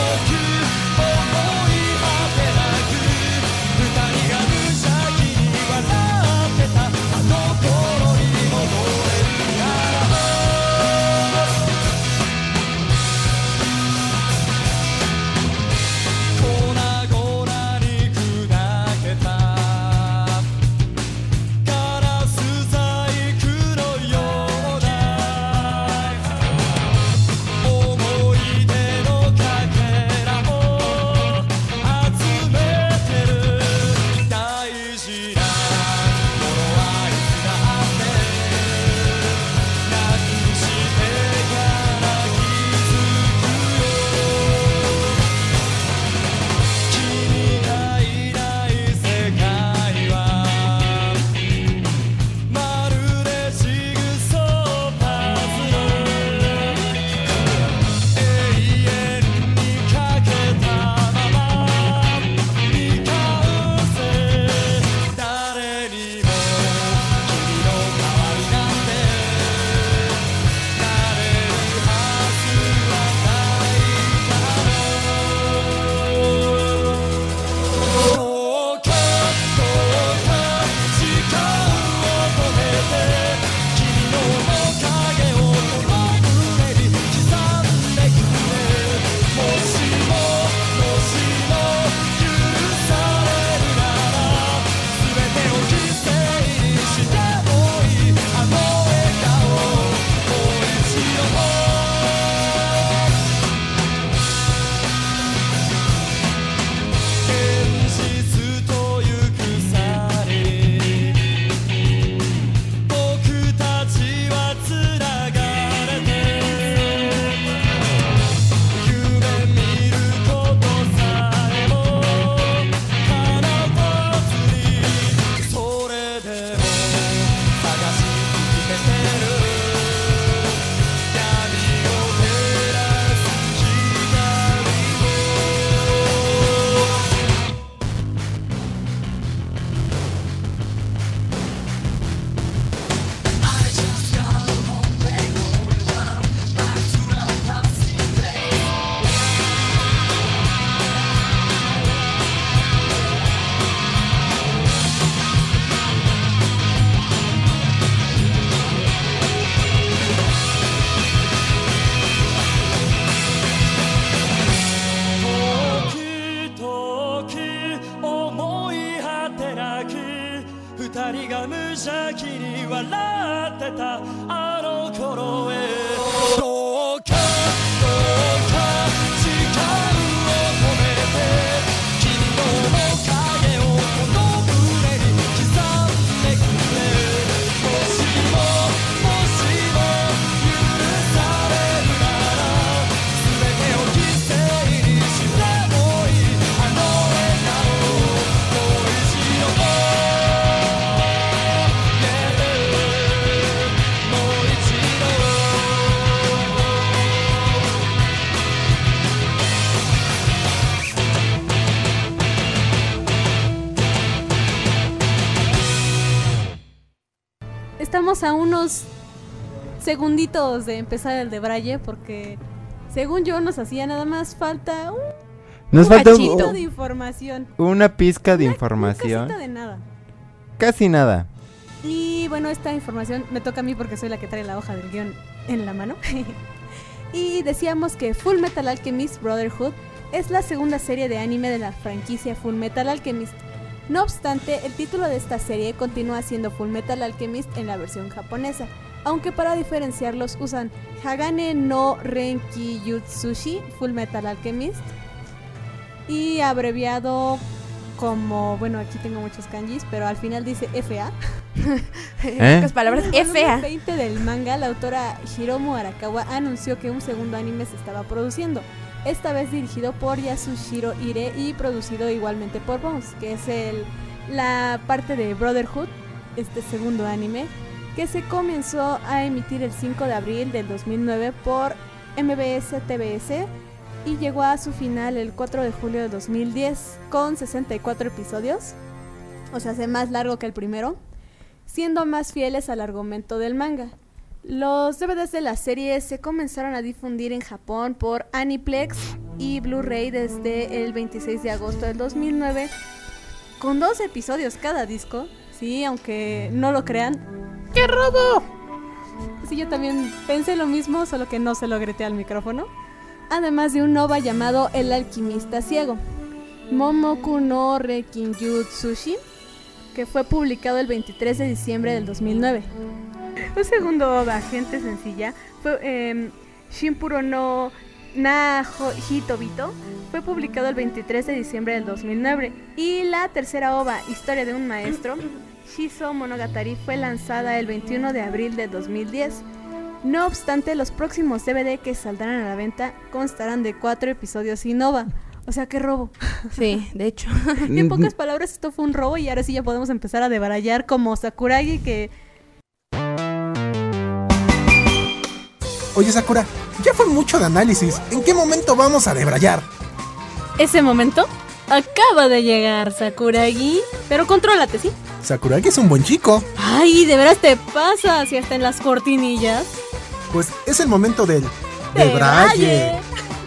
笑ってたあの頃へどうかどうか時間を止めて君の面影をこの胸に刻んでくれもしももしも許されるなら全てを犠牲にしてもいいあの笑顔をもう一度 Estamos a unos segunditos de empezar el de Braille porque según yo nos hacía nada más falta un Nos falta un- cachito de información. una pizca de Una- información. Una casita de nada. Casi nada. Y bueno, esta información me toca a mí porque soy la que trae la hoja del guión en la mano. Y decíamos que Full Metal Alchemist Brotherhood es la segunda serie de anime de la franquicia Full Metal Alchemist. No obstante, el título de esta serie continúa siendo Full Metal Alchemist en la versión japonesa, aunque para diferenciarlos usan Hagane no Renki Yutsushi Full Metal Alchemist y abreviado como, bueno, aquí tengo muchos kanjis, pero al final dice F A. ¿Eh? Pocas palabras. En el F A. volumen veinte del manga, la autora Hiromu Arakawa anunció que un segundo anime se estaba produciendo, esta vez dirigido por Yasushiro Ire y producido igualmente por Bones, que es el, la parte de Brotherhood, este segundo anime, que se comenzó a emitir el cinco de abril del dos mil nueve por M B S T V S y llegó a su final el cuatro de julio de dos mil diez con sesenta y cuatro episodios, o sea, hace más largo que el primero, siendo más fieles al argumento del manga. Los D V Ds de la serie se comenzaron a difundir en Japón por Aniplex y Blu-ray desde el veintiséis de agosto del dos mil nueve, con dos episodios cada disco. Sí, aunque no lo crean. ¡Qué robo! Sí, yo también pensé lo mismo, solo que no se lo grité al micrófono. Además de un OVA llamado El Alquimista Ciego, Momoku no Rekinjutsushi, que fue publicado el veintitrés de diciembre del dos mil nueve. Un segundo OVA, Gente Sencilla, fue eh, Shinpuro no Na Hitobito, fue publicado el veintitrés de diciembre del dos mil nueve. Y la tercera OVA, Historia de un Maestro, Shiso Monogatari, fue lanzada el veintiuno de abril de dos mil diez. No obstante, los próximos D V D que saldrán a la venta constarán de cuatro episodios sin OVA. O sea, qué robo. Sí, de hecho. Y en pocas palabras, esto fue un robo y ahora sí ya podemos empezar a debarallar como Sakuragi que... Oye, Sakura, ya fue mucho de análisis. ¿En qué momento vamos a debrayar? Ese momento acaba de llegar, Sakuragi. Pero contrólate, ¿sí? Sakuragi es un buen chico. Ay, de veras te pasa si hasta en las cortinillas. Pues es el momento del ¡Debraye! debraye.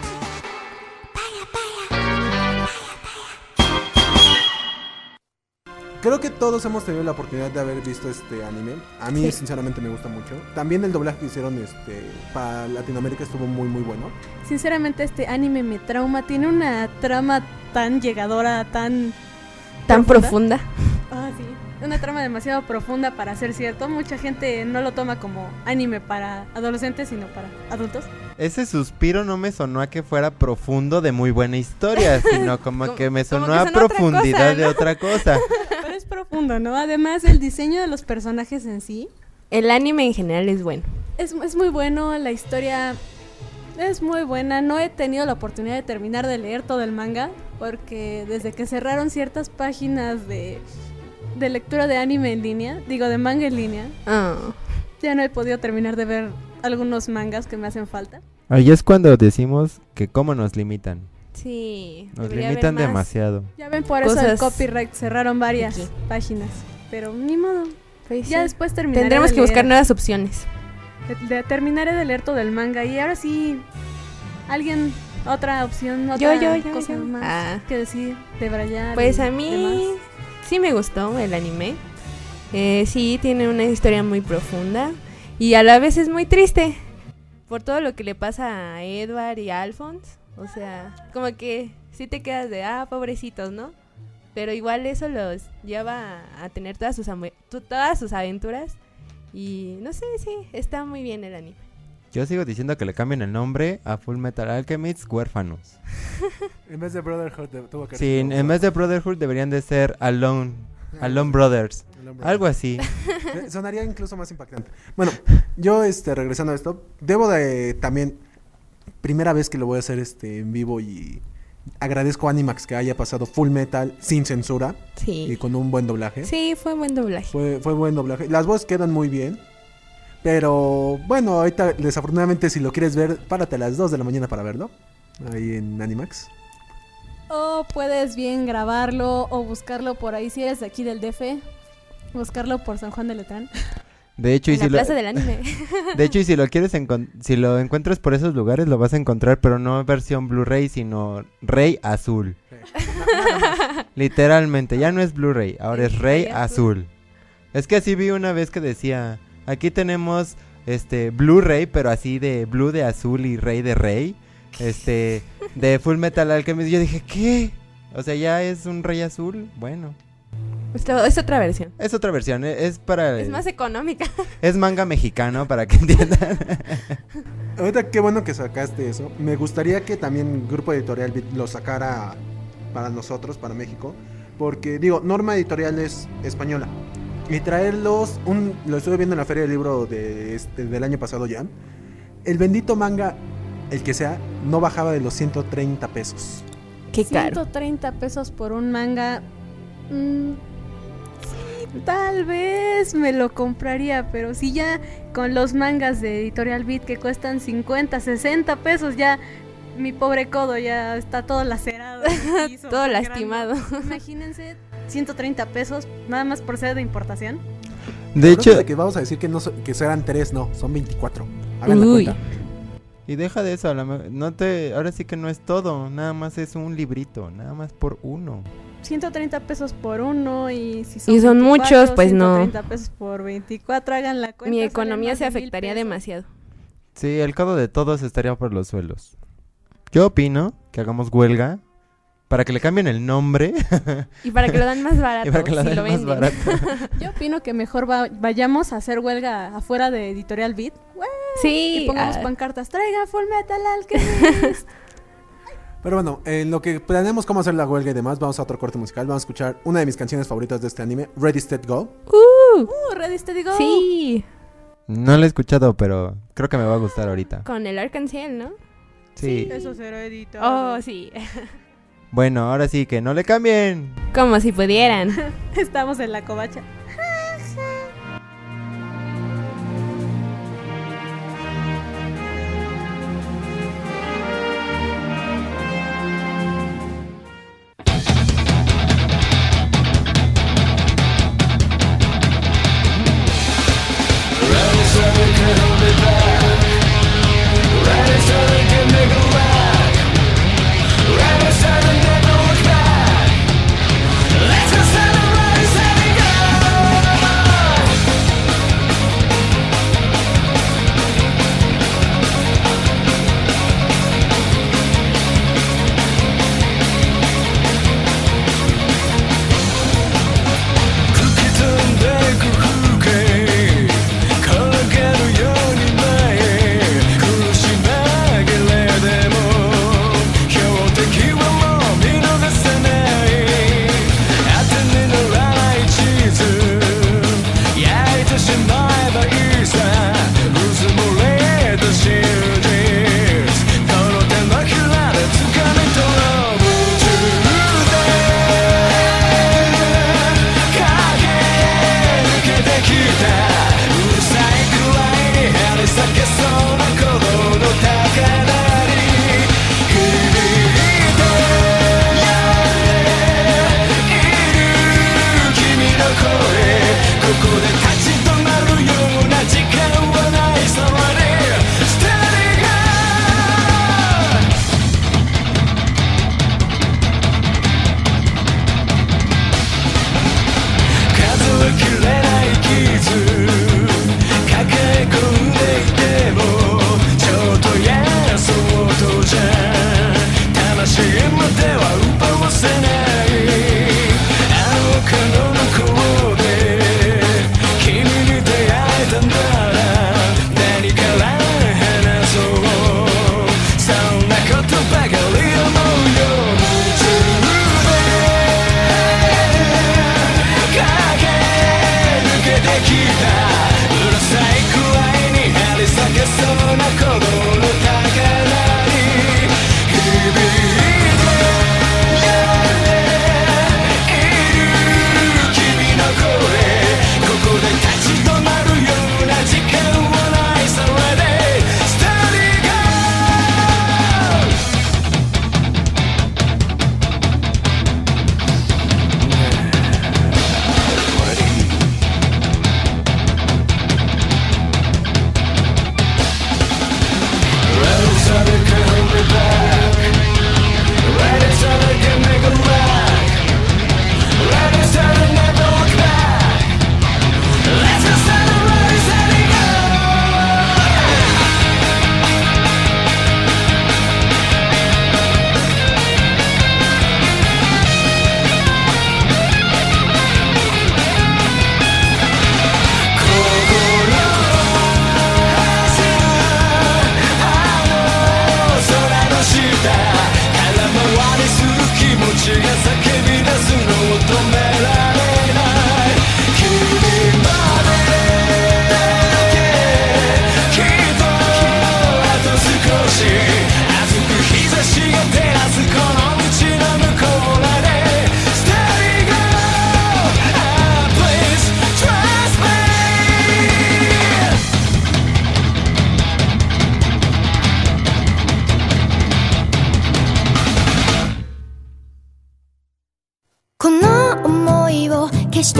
Creo que todos hemos tenido la oportunidad de haber visto este anime. A mí, Sí. sinceramente, me gusta mucho. También el doblaje que hicieron este, para Latinoamérica estuvo muy, muy bueno. Sinceramente, este anime me trauma. Tiene una trama tan llegadora, tan... Tan profunda. Ah, sí. Una trama demasiado profunda para ser cierto. Mucha gente no lo toma como anime para adolescentes, sino para adultos. Ese suspiro no me sonó a que fuera profundo de muy buena historia, sino como Como- que me como sonó que a sonó otra profundidad cosa, de ¿no? otra cosa. Pero es profundo, ¿no? Además, el diseño de los personajes en sí El anime en general es bueno. es, es muy bueno. La historia es muy buena. No he tenido la oportunidad de terminar de leer todo el manga, porque desde que cerraron ciertas páginas de, de lectura de anime en línea, digo de manga en línea, Ah. ya no he podido terminar de ver algunos mangas que me hacen falta. Ahí es cuando decimos que cómo nos limitan. Sí. Nos debería haber limitan más. demasiado. Ya ven, por eso el Cosas copyright cerraron varias aquí. páginas, pero ni modo. Pues Ya sí. después terminaré Tendremos de que buscar leer- nuevas opciones. de- de- terminaré de leer todo el manga y ahora sí, alguien, otra opción, Yo, otra yo, yo, cosa yo. más Ah. que decir, de brayar. Pues y a mí demás. sí me gustó el anime. Eh, sí, tiene una historia muy profunda y a la vez es muy triste por todo lo que le pasa a Edward y a Alphonse. O sea, como que sí te quedas de, ah, pobrecitos, ¿no? Pero igual eso los lleva a, a tener todas sus, ame- tu- todas sus aventuras Y no sé, sí, está muy bien el anime. Yo sigo diciendo que le cambien el nombre a Full Metal Alchemist Huérfanos. En vez de Brotherhood de- tuvo que haber Sí, sido- en vez de Brotherhood deberían de ser Alone, Alone Brothers, Alone Brothers. algo así. Eh, Sonaría incluso más impactante. Bueno, yo este regresando a esto, debo de también primera vez que lo voy a hacer este en vivo y agradezco a Animax que haya pasado Full Metal sin censura y Sí. con un buen doblaje. Sí, fue buen doblaje. Fue fue buen doblaje. Las voces quedan muy bien. Pero bueno, ahorita desafortunadamente si lo quieres ver, párate a las dos de la mañana para verlo. Ahí en Animax. O puedes bien grabarlo o buscarlo por ahí si eres de aquí del D F. Buscarlo por San Juan de Letrán. De hecho, y En la si lo, plaza del anime. de hecho, y si lo quieres encon- si lo encuentras por esos lugares, lo vas a encontrar, pero no versión Blu-ray, sino Rey Azul. Literalmente, ya no es Blu-ray, ahora es Rey Rey Azul. Azul. Es que así vi una vez que decía, aquí tenemos este Blu-ray, pero así de Blue de azul y Rey de Rey, este de Full Metal Alchemist. Yo dije, ¿qué? O sea, ya es un Rey Azul. Bueno, Esto es otra versión. es otra versión, e- es para Es más económica. es manga mexicano para que entiendan. Ahorita qué bueno que sacaste eso. Me gustaría que también Grupo Editorial Beat lo sacara para nosotros, para México. Porque, digo, Norma Editorial es española. Y traerlos, un, lo estuve viendo en la Feria del Libro de este, del año pasado ya. El bendito manga, el que sea, no bajaba de los ciento treinta pesos. Qué caro. ciento treinta pesos por un manga. mm, sí, tal vez me lo compraría, pero si ya con los mangas de Editorial Beat que cuestan cincuenta, sesenta pesos, ya mi pobre codo ya está todo lacerado. en el piso, Todo sangrando. lastimado. Imagínense, ciento treinta pesos nada más por ser de importación. De hecho, De que vamos a decir que no so- que eran tres, no, son veinticuatro. Hagan la Uy. cuenta. y deja de eso, a la me- no te, ahora sí que no es todo, nada más es un librito, nada más por uno. ciento treinta pesos por uno y si son, Y son muchos, pues, no. ciento treinta pesos por veinticuatro, hagan la cuenta. Mi salen economía más se de mil afectaría pesos. demasiado. Sí, el codo de todos estaría por los suelos. Yo opino que hagamos huelga para que le cambien el nombre Y para que lo dan más barato. y para que lo si den lo más venden. barato. Yo opino que mejor va- vayamos a hacer huelga afuera de Editorial Beat Sí. y pongamos ah, pancartas. Traigan Full Metal Alchemist. Pero bueno, en lo que planeamos cómo hacer la huelga y demás, vamos a otro corte musical. Vamos a escuchar una de mis canciones favoritas de este anime, Ready, Steady, Go. uh, uh, Ready, Steady, Go. sí. No lo he escuchado, pero creo que me va a gustar ahorita. Con el Arcanciel, ¿no? Sí. Eso será editado. Oh, sí. Bueno, ahora sí que no le cambien. Como si pudieran. Estamos en la covacha. Let's go celebrate, say go.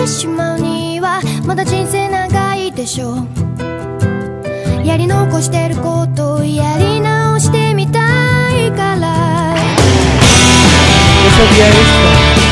てしまうにはまだ人生長いでしょう。やり残してることをやり直してみたいから。 Yo sabía esto.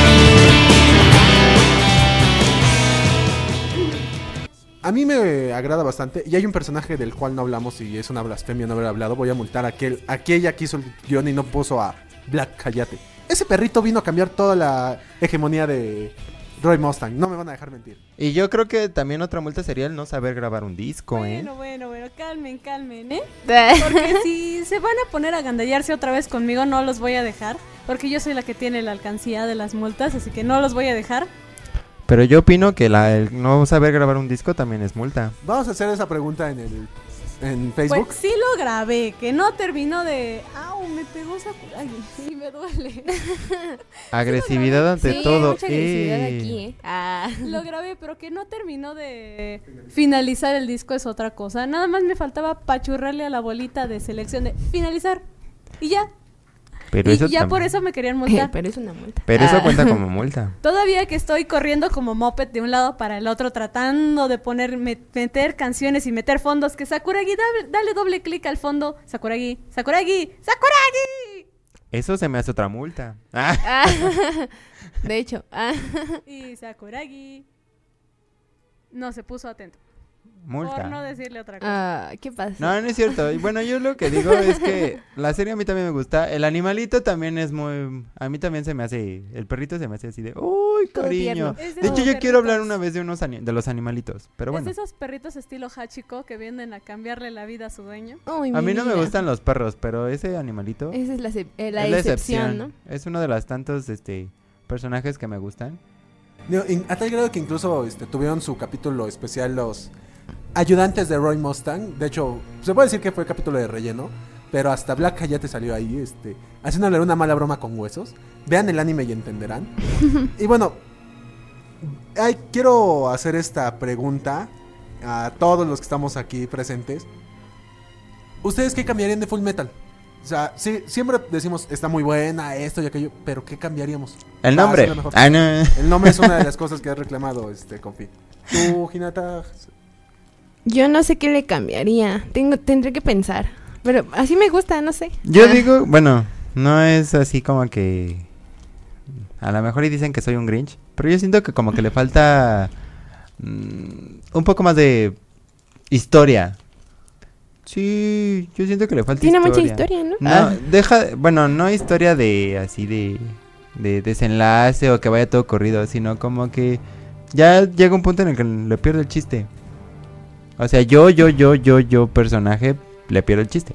A mí me agrada bastante. Y hay un personaje del cual no hablamos y es una blasfemia no haber hablado. Voy a multar a aquel, a aquella que hizo el guión y no puso a Black Hayate. Ese perrito vino a cambiar toda la hegemonía de Roy Mustang. No me van a dejar mentir. Y yo creo que también otra multa sería el no saber grabar un disco, ¿eh? Bueno, bueno, bueno, calmen, calmen, ¿eh? Porque si se van a poner a gandallarse otra vez conmigo, no los voy a dejar. Porque yo soy la que tiene la alcancía de las multas, así que no los voy a dejar. Pero yo opino que la, el no saber grabar un disco también es multa. Vamos a hacer esa pregunta en el en Facebook. Pues sí lo grabé, que no terminó de... ¡Au! Me pegó Sakuragi y me duele. Agresividad ante Sí, todo. hay mucha agresividad eh. aquí, ¿eh? Ah. Lo grabé, pero que no terminó de finalizar el disco es otra cosa. Nada más me faltaba pachurrarle a la bolita de selección de finalizar. Y ya. Pero y eso ya tam- por eso me querían multar. Pero es una multa. Pero eso Ah. cuenta como multa. Todavía que estoy corriendo como moped de un lado para el otro, tratando de poner, me- meter canciones y meter fondos, que Sakuragi, dale, dale doble clic al fondo. Sakuragi, Sakuragi, Sakuragi. Eso se me hace otra multa. Ah. Ah. De hecho. Ah. Y Sakuragi no se puso atento. Multa. Por no decirle otra cosa. Ah, ¿qué pasa? No, no es cierto. Y bueno, yo lo que digo es que la serie a mí también me gusta. El animalito también es muy... A mí también se me hace... El perrito se me hace así de... ¡Uy, Todo cariño! tierno. Es de De hecho, esos yo quiero hablar perritos. una vez de unos ani- de los animalitos. Pero Es bueno. de esos perritos estilo Hachiko que vienen a cambiarle la vida a su dueño. Uy, A mi mí no me vida. gustan los perros, pero ese animalito... Esa es la, excep- eh, la es la excepción, excepción. ¿no? Es uno de los tantos este, personajes que me gustan. Digo, in- a tal grado que incluso este, tuvieron su capítulo especial los ayudantes de Roy Mustang. De hecho, se puede decir que fue capítulo de relleno, pero hasta Black Hayate salió ahí, este, haciéndole una mala broma con huesos. Vean el anime y entenderán. Y bueno, ay, quiero hacer esta pregunta a todos los que estamos aquí presentes. ¿Ustedes qué cambiarían de Full Metal? O sea, sí, siempre decimos, está muy buena, esto y aquello, pero ¿qué cambiaríamos? El Va a nombre. ser la mejor. Ah, no. El nombre es una de las cosas que has reclamado, este, Confi. ¿Tú, Hinata? Yo no sé qué le cambiaría. Tengo, tendré que pensar. Pero así me gusta, no sé. Yo Ah. digo, bueno, no es así como que... A lo mejor y dicen que soy un Grinch, pero yo siento que como que le falta mm, un poco más de historia. Sí, yo siento que le falta Tiene historia. mucha historia, ¿no? No, Ah. deja, bueno, no historia de así de, de desenlace o que vaya todo corrido, sino como que ya llega un punto en el que le pierdo el chiste. O sea, yo, yo, yo, yo, yo, personaje, le pierdo el chiste.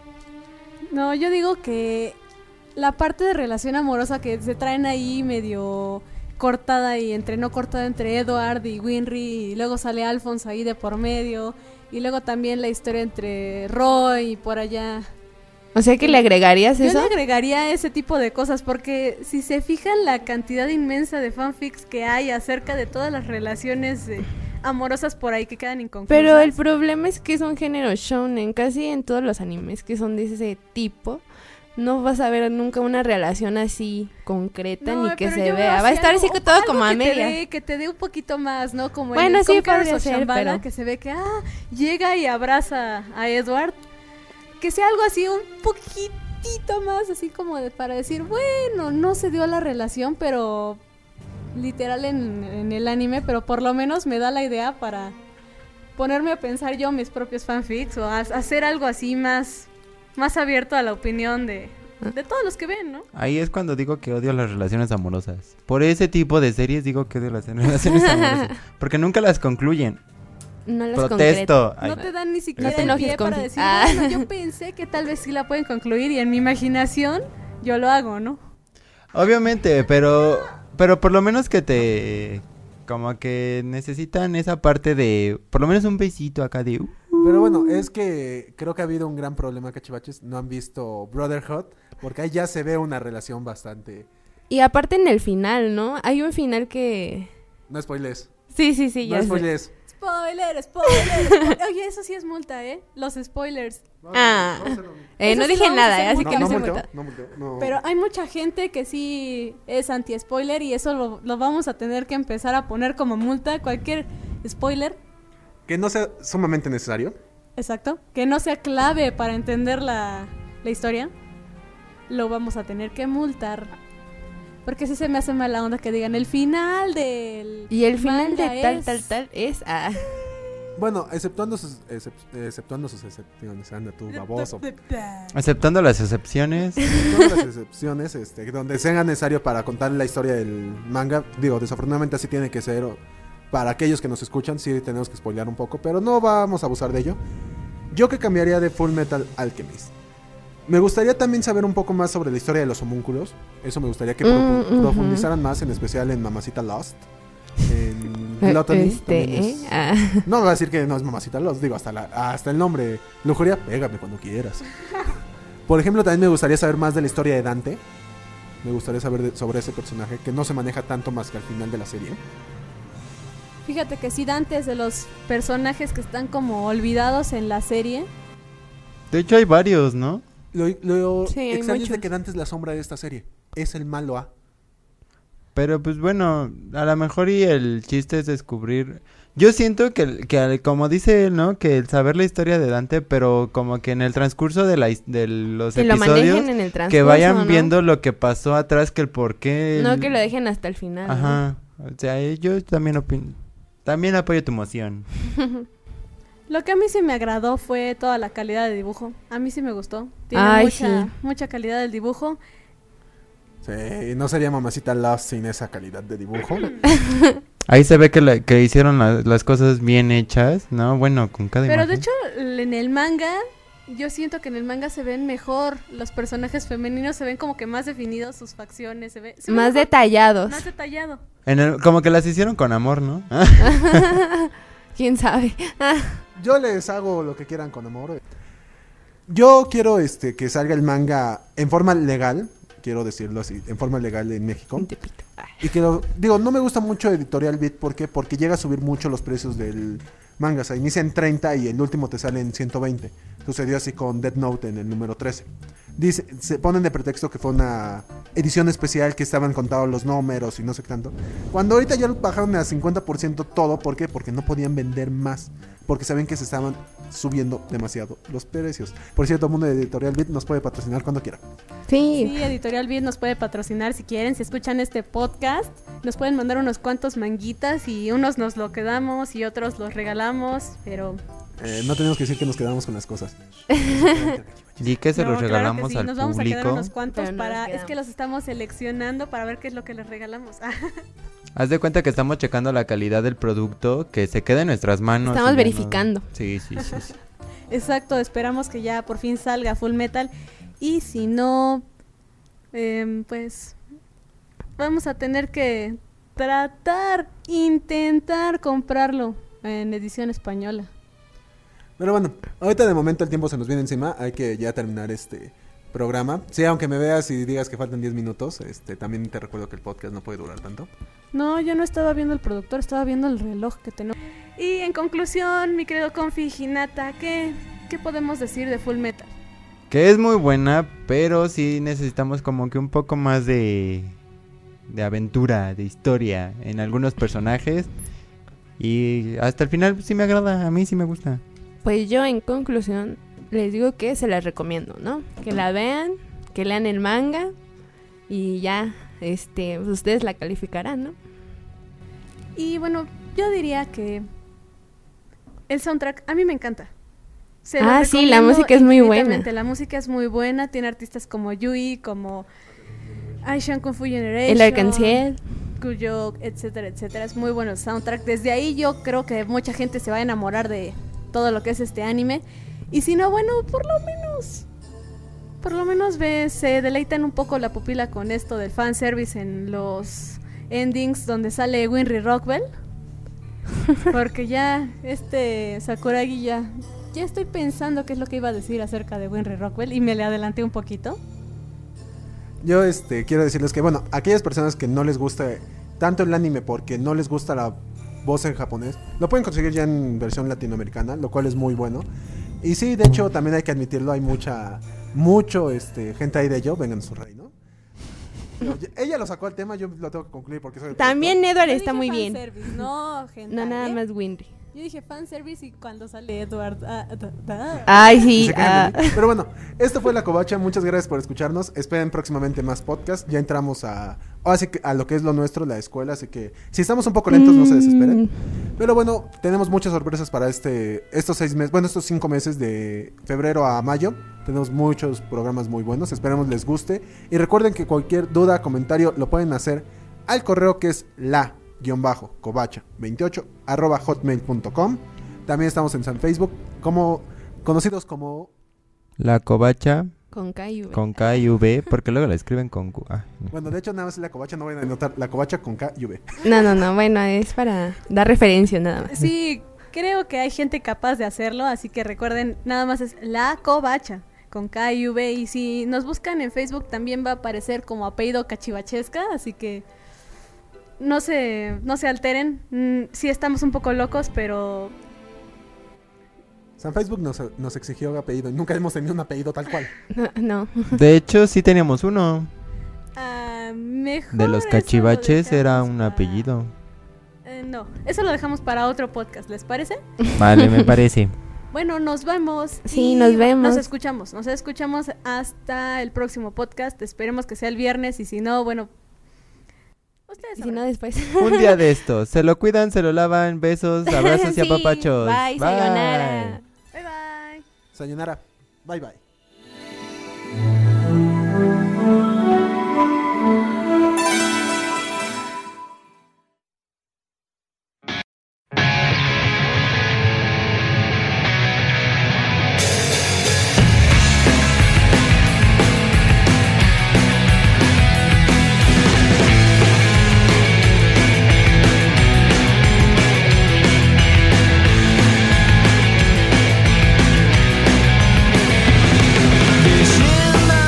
No, yo digo que la parte de relación amorosa que se traen ahí medio cortada y entre no cortada entre Edward y Winry, y luego sale Alphonse ahí de por medio, y luego también la historia entre Roy y por allá. O sea que le agregarías Yo eso. le agregaría ese tipo de cosas porque si se fijan la cantidad inmensa de fanfics que hay acerca de todas las relaciones eh, amorosas por ahí que quedan inconclusas. Pero el problema es que es un género shounen. Casi en todos los animes que son de ese tipo, no vas a ver nunca una relación así concreta No, ni que pero se yo vea. veo Va a así estar algo- así todo algo como a que te media. dé- que te dé un poquito más, ¿no? Como Bueno, en el sí, Conquerors podría of ser, Shambhala, pero- que se ve que ah, llega y abraza a Edward. Que sea algo así un poquitito más, así como de, para decir, bueno, no se dio la relación, pero literal en, en el anime, pero por lo menos me da la idea para ponerme a pensar yo mis propios fanfics o a- hacer algo así más, más abierto a la opinión de, de todos los que ven, ¿no? Ahí es cuando digo que odio las relaciones amorosas. Por ese tipo de series digo que odio las relaciones amorosas. Porque nunca las concluyen. No las Protesto. Ay, No te dan ni siquiera No te el enojes, pie para Confi. decir, Ah. bueno, yo pensé que tal vez sí la pueden concluir y en mi imaginación yo lo hago, ¿no? Obviamente, pero pero por lo menos que te como que necesitan esa parte de por lo menos un besito acá de uh, Pero bueno, es que creo que ha habido un gran problema, cachivaches. No han visto Brotherhood, porque ahí ya se ve una relación bastante... Y aparte en el final, ¿no? Hay un final que... No spoilers. Sí, sí, sí, No ya sé. spoilers. Spoiler, spoiler, spoiler. Oye, eso sí es multa, ¿eh? Los spoilers. Ah. Vamos a hacerlo. Eh, Eso no sí dije lo vamos a nada, hacer eh, así muy que no, no se multeo, multa. no multeo, no. Pero hay mucha gente que sí es anti-spoiler y eso lo, lo vamos a tener que empezar a poner como multa. Cualquier spoiler, Que no sea sumamente necesario. exacto, que no sea clave para entender la, la historia, lo vamos a tener que multar. Porque sí se me hace mala onda que digan el final del Y el final de manga tal, es- tal, tal es... Ah. Bueno, exceptuando sus, excep- exceptuando sus excepciones, anda tú, baboso. Aceptando las excepciones. Todas las excepciones, este, donde sea necesario para contar la historia del manga, digo, desafortunadamente así tiene que ser. O, para aquellos que nos escuchan, sí tenemos que spoilear un poco, pero no vamos a abusar de ello. Yo que cambiaría de Full Metal Alchemist. Me gustaría también saber un poco más sobre la historia de los homúnculos. Eso me gustaría que Mm, profu- ujú. profundizaran más, en especial en Mamacita Lost. En Gluttony. Este, también eh, es- ah. No voy a decir que no es Mamacita Lost, digo, hasta, la, hasta el nombre. Lujuria, pégame cuando quieras. Por ejemplo, también me gustaría saber más de la historia de Dante. Me gustaría saber de- sobre ese personaje, que no se maneja tanto más que al final de la serie. Fíjate que sí, Dante es de los personajes que están como olvidados en la serie. De hecho, hay varios, ¿no? Lo, lo Sí, hay extraño es de muchos. que Dante es la sombra de esta serie. Es el malo A. Pero pues bueno, a lo mejor y el chiste es descubrir... Yo siento que, que al- como dice él, ¿no? Que el saber la historia de Dante, pero como que en el transcurso de, la, his- de los Que lo episodios, manejen en el transcurso, que vayan ¿no? viendo lo que pasó atrás, que el por qué... No el- que lo dejen hasta el final. ¿no? Ajá, o sea, eh, yo también opino... También apoyo tu moción. Lo que a mí sí me agradó fue toda la calidad de dibujo. A mí sí me gustó. Tiene Ay, mucha, sí. mucha calidad del dibujo. Sí, no sería Mamacita Lost sin esa calidad de dibujo. Ahí se ve que, la- que hicieron la- las cosas bien hechas, ¿no? Bueno, con cada Pero de imagen. hecho, en el manga, yo siento que en el manga se ven mejor. Los personajes femeninos se ven como que más definidos, sus facciones. Se ve, se ve Más mejor, detallados. más detallado. En el- como que las hicieron con amor, ¿no? ¿Quién sabe? Yo les hago lo que quieran con amor. Yo quiero este que salga el manga en forma legal, quiero decirlo así, en forma legal en México. Y que lo, digo, no me gusta mucho Editorial Beat, ¿por qué? Porque llega a subir mucho los precios del manga. O sea, inicia en treinta y el último te sale en ciento veinte. Sucedió así con Death Note en el número trece. Dice, se ponen de pretexto que fue una edición especial que estaban contados los números y no sé qué tanto. Cuando ahorita ya lo bajaron a cincuenta por ciento todo, ¿por qué? Porque no podían vender más. Porque saben que se estaban subiendo demasiado los precios. Por cierto, mundo de Editorial Beat nos puede patrocinar cuando quiera. Sí. Sí, Editorial Beat nos puede patrocinar si quieren. Si escuchan este podcast, nos pueden mandar unos cuantos manguitas y unos nos lo quedamos y otros los regalamos. Pero Eh, no tenemos que decir que nos quedamos con las cosas. Y que se no, los claro regalamos que sí, al nos vamos a quedar público. unos cuantos Pero no para. nos Es que quedamos. los estamos seleccionando para ver qué es lo que les regalamos. Haz de cuenta que estamos checando la calidad del producto, que se quede en nuestras manos. Estamos y ya no- verificando. Sí, sí, sí, sí. Exacto, esperamos que ya por fin salga Full Metal. Y si no, em, pues vamos a tener que tratar, intentar comprarlo en edición española. Pero bueno, ahorita de momento el tiempo se nos viene encima. Hay que ya terminar este programa. Sí, aunque me veas y digas que faltan diez minutos, este también te recuerdo que el podcast no puede durar tanto. No, yo no estaba viendo el productor, estaba viendo el reloj que tenemos. Y en conclusión, mi querido Confi Hinata, ¿qué, ¿qué podemos decir de Full Metal? Que es muy buena, pero sí necesitamos como que un poco más de, de aventura, de historia en algunos personajes. Y hasta el final sí me agrada, a mí sí me gusta. Pues yo en conclusión les digo que se las recomiendo, ¿no? Que la vean, que lean el manga y ya, este, pues ustedes la calificarán, ¿no? Y bueno, yo diría que el soundtrack a mí me encanta. Se lo Ah, sí, la recomiendo música es muy buena. infinitamente. La música es muy buena, tiene artistas como Yui, como Aishan Kung Fu Generation, El Arcanciel. Cuyo, etcétera, etcétera. Es muy bueno el soundtrack. Desde ahí yo creo que mucha gente se va a enamorar de todo lo que es este anime. Y si no, bueno, por lo menos, por lo menos ve, se deleitan un poco la pupila con esto del fanservice en los endings donde sale Winry Rockwell. Porque ya, este Sakuragi ya, ya estoy pensando qué es lo que iba a decir acerca de Winry Rockwell y me le adelanté un poquito. Yo este quiero decirles que bueno, aquellas personas que no les gusta tanto el anime porque no les gusta la voz en japonés. Lo pueden conseguir ya en versión latinoamericana, lo cual es muy bueno. Y sí, de hecho, también hay que admitirlo, hay mucha, mucho este, gente ahí de ello, vengan a su reino. Pero ya- ella lo sacó al tema, yo lo tengo que concluir porque soy el También productor. Edward Yo está dije muy bien. fanservice, No, gente. No, nada más Winry. Yo dije fanservice y cuando sale Edward. ah, da- da- Ay, Y sí. se quedan ah, de mí. Pero bueno, esto fue La Covacha, muchas gracias por escucharnos. Esperen próximamente más podcasts. Ya entramos a, ahora sí que a lo que es lo nuestro, la escuela, así que si estamos un poco lentos, no se desesperen. mm, Pero bueno, tenemos muchas sorpresas para este estos seis meses, bueno, estos cinco meses de febrero a mayo. Tenemos muchos programas muy buenos, esperemos les guste. Y recuerden que cualquier duda, comentario, lo pueden hacer al correo que es la-covacha veintiocho arroba hotmail punto com. También estamos en San Facebook, como conocidos como... La covacha Con K y V. con K y V, porque luego la escriben con Q. Ah, no. Bueno, de hecho nada más es La Covacha, no vayan a anotar La Covacha con K y V. No, no, no. Bueno, es para dar referencia nada más. Sí, creo que hay gente capaz de hacerlo, así que recuerden, nada más es La Covacha con K y V. Y si nos buscan en Facebook también va a aparecer como apellido Cachivachesca, así que no se, no se alteren. Mm, sí estamos un poco locos, pero San Facebook nos, nos exigió apellido y nunca hemos tenido un apellido tal cual. No, no. De hecho, sí teníamos uno. ah, mejor De los eso lo cachivaches era dejamos un para- apellido. Eh, no, eso lo dejamos para otro podcast, ¿les parece? Vale, me parece. Bueno, nos vemos. Sí, y nos vemos. Nos escuchamos. Nos escuchamos hasta el próximo podcast. Esperemos que sea el viernes y si no, bueno. Ustedes Y si no, sabrán. después. Un día de estos. Se lo cuidan, se lo lavan. Besos, abrazos y Sí, apapachos. bye, sayonara. Bye bye. Sayonara, bye bye. 「きしんだ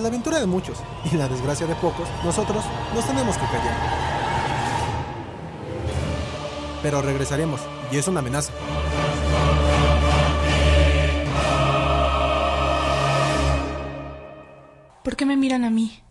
aventura de muchos y la desgracia de pocos, nosotros nos tenemos que callar. Pero regresaremos, y es una amenaza. ¿Por qué me miran a mí?